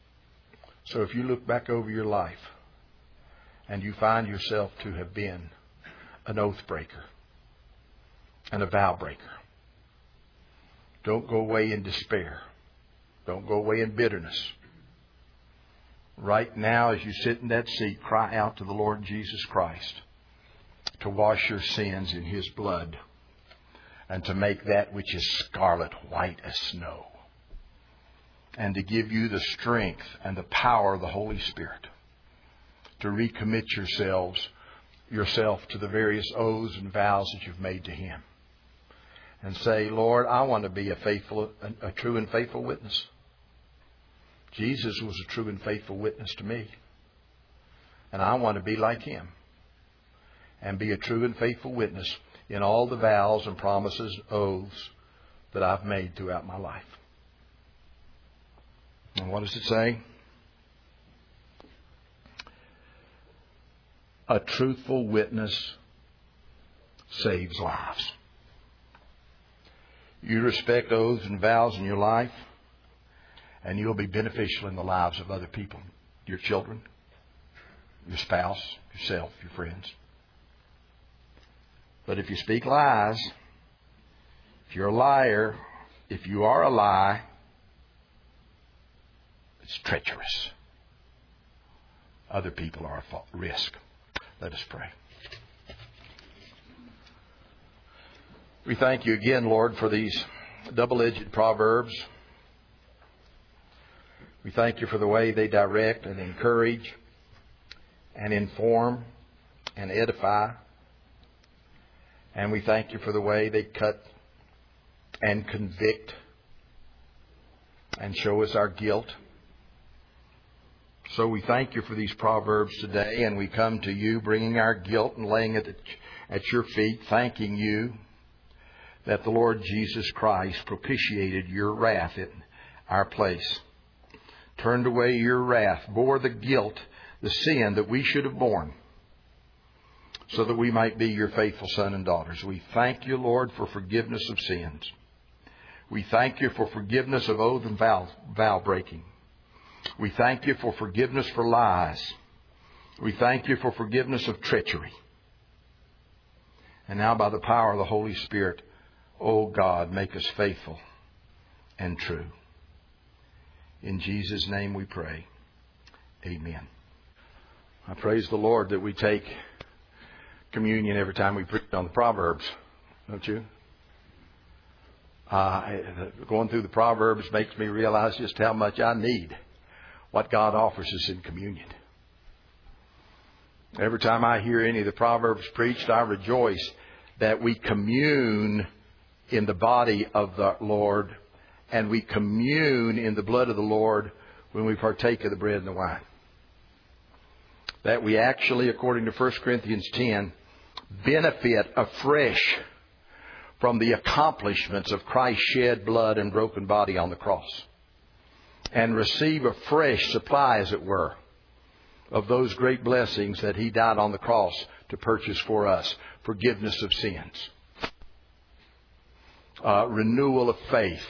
So if you look back over your life and you find yourself to have been an oath breaker and a vow breaker, don't go away in despair. Don't go away in bitterness. Right now, as you sit in that seat, cry out to the Lord Jesus Christ to wash your sins in His blood and to make that which is scarlet white as snow, and to give you the strength and the power of the Holy Spirit to recommit yourself to the various oaths and vows that you've made to Him. And say, Lord, I want to be a true and faithful witness. Jesus was a true and faithful witness to me. And I want to be like Him and be a true and faithful witness in all the vows and promises, oaths that I've made throughout my life. And what does it say? A truthful witness saves lives. You respect oaths and vows in your life, and you'll be beneficial in the lives of other people. Your children, your spouse, yourself, your friends. But if you speak lies, if you're a liar, if you are a lie, it's treacherous. Other people are at risk. Let us pray. We thank you again, Lord, for these double-edged proverbs. We thank you for the way they direct and encourage and inform and edify. And we thank you for the way they cut and convict and show us our guilt. So we thank you for these proverbs today, and we come to you bringing our guilt and laying it at your feet, thanking you that the Lord Jesus Christ propitiated your wrath in our place, turned away your wrath, bore the guilt, the sin that we should have borne, so that we might be your faithful sons and daughters. We thank you, Lord, for forgiveness of sins. We thank you for forgiveness of oath and vow breaking. We thank you for forgiveness for lies. We thank you for forgiveness of treachery. And now by the power of the Holy Spirit, O God, make us faithful and true. In Jesus' name we pray. Amen. I praise the Lord that we take communion every time we preach on the Proverbs, don't you? Going through the Proverbs makes me realize just how much I need what God offers us in communion. Every time I hear any of the Proverbs preached, I rejoice that we commune in the body of the Lord, and we commune in the blood of the Lord when we partake of the bread and the wine. That we actually, according to 1 Corinthians 10, benefit afresh from the accomplishments of Christ's shed blood and broken body on the cross, and receive a fresh supply, as it were, of those great blessings that He died on the cross to purchase for us. Forgiveness of sins, renewal of faith,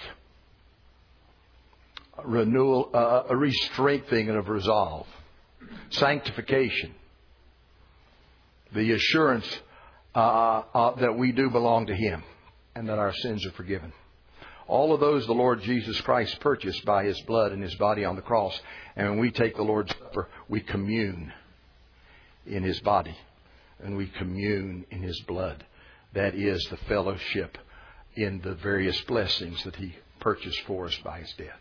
a re-strengthening of resolve, sanctification, the assurance that we do belong to Him and that our sins are forgiven. All of those the Lord Jesus Christ purchased by His blood and His body on the cross. And when we take the Lord's Supper, we commune in His body and we commune in His blood. That is the fellowship in the various blessings that He purchased for us by His death.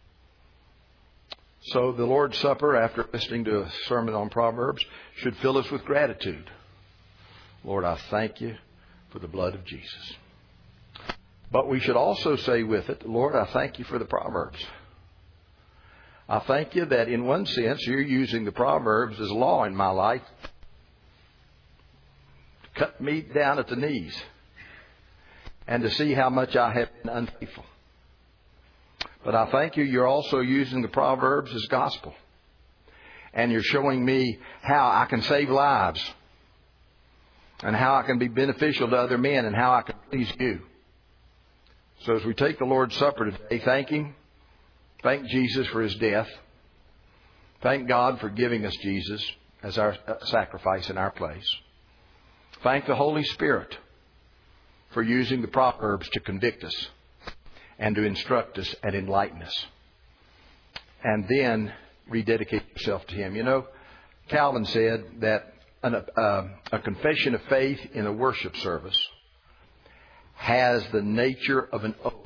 So the Lord's Supper, after listening to a sermon on Proverbs, should fill us with gratitude. Lord, I thank you for the blood of Jesus. But we should also say with it, Lord, I thank you for the Proverbs. I thank you that in one sense you're using the Proverbs as law in my life to cut me down at the knees and to see how much I have been unfaithful. But I thank you, you're also using the Proverbs as gospel. And you're showing me how I can save lives and how I can be beneficial to other men and how I can please you. So as we take the Lord's Supper today, thank Him. Thank Jesus for His death. Thank God for giving us Jesus as our sacrifice in our place. Thank the Holy Spirit for using the Proverbs to convict us and to instruct us and enlighten us. And then rededicate yourself to Him. You know, Calvin said that a confession of faith in a worship service has the nature of an oath.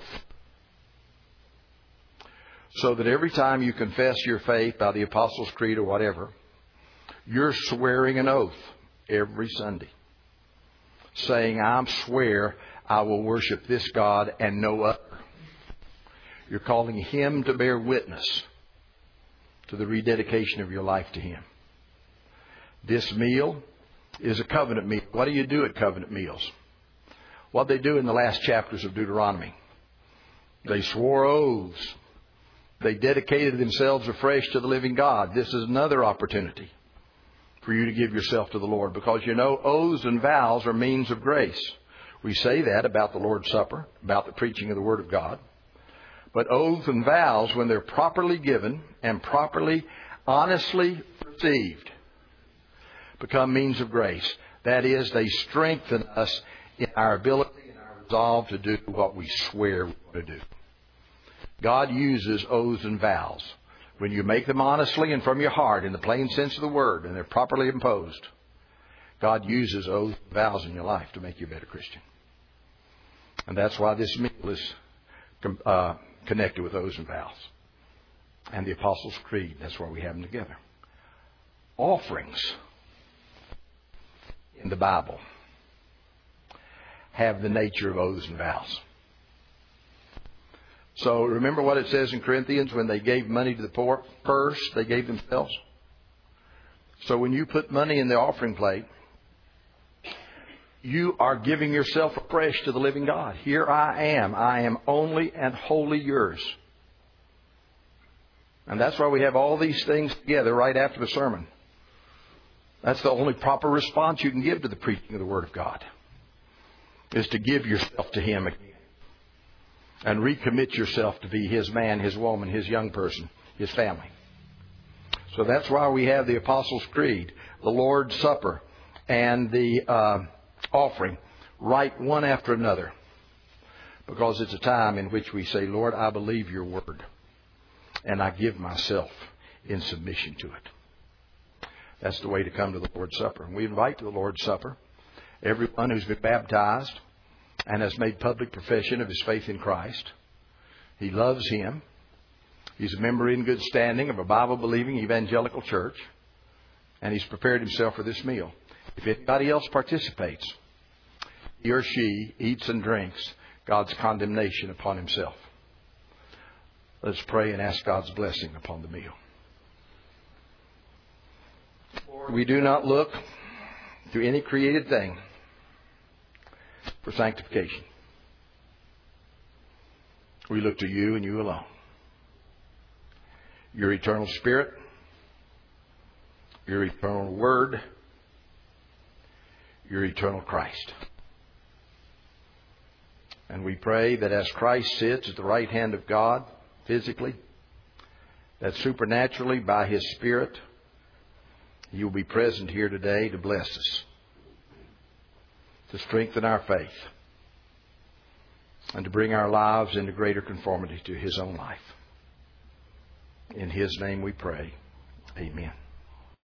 So that every time you confess your faith by the Apostles' Creed or whatever, you're swearing an oath every Sunday, saying, I swear I will worship this God and no other. You're calling Him to bear witness to the rededication of your life to Him. This meal is a covenant meal. What do you do at covenant meals? What they do in the last chapters of Deuteronomy. They swore oaths. They dedicated themselves afresh to the living God. This is another opportunity for you to give yourself to the Lord, because you know oaths and vows are means of grace. We say that about the Lord's Supper, about the preaching of the Word of God. But oaths and vows, when they're properly given and properly, honestly received, become means of grace. That is, they strengthen us in our ability and our resolve to do what we swear we want to do. God uses oaths and vows. When you make them honestly and from your heart, in the plain sense of the word, and they're properly imposed, God uses oaths and vows in your life to make you a better Christian. And that's why this meal is connected with oaths and vows. And the Apostles' Creed, that's why we have them together. Offerings in the Bible have the nature of oaths and vows. So remember what it says in Corinthians, when they gave money to the poor, first they gave themselves. So when you put money in the offering plate, you are giving yourself afresh to the living God. Here I am only and wholly yours. And that's why we have all these things together right after the sermon. That's the only proper response you can give to the preaching of the Word of God, is to give yourself to Him again. And recommit yourself to be His man, His woman, His young person, His family. So that's why we have the Apostles' Creed, the Lord's Supper, and the offering right one after another. Because it's a time in which we say, Lord, I believe your word, and I give myself in submission to it. That's the way to come to the Lord's Supper. And we invite to the Lord's Supper everyone who's been baptized and has made public profession of his faith in Christ. He loves Him. He's a member in good standing of a Bible-believing evangelical church. And he's prepared himself for this meal. If anybody else participates, he or she eats and drinks God's condemnation upon himself. Let's pray and ask God's blessing upon the meal. Lord, we do not look to any created thing for sanctification. We look to you and you alone. Your eternal Spirit, your eternal Word, your eternal Christ. And we pray that as Christ sits at the right hand of God physically, that supernaturally by His Spirit, He will be present here today to bless us, to strengthen our faith, and to bring our lives into greater conformity to His own life. In His name we pray. Amen.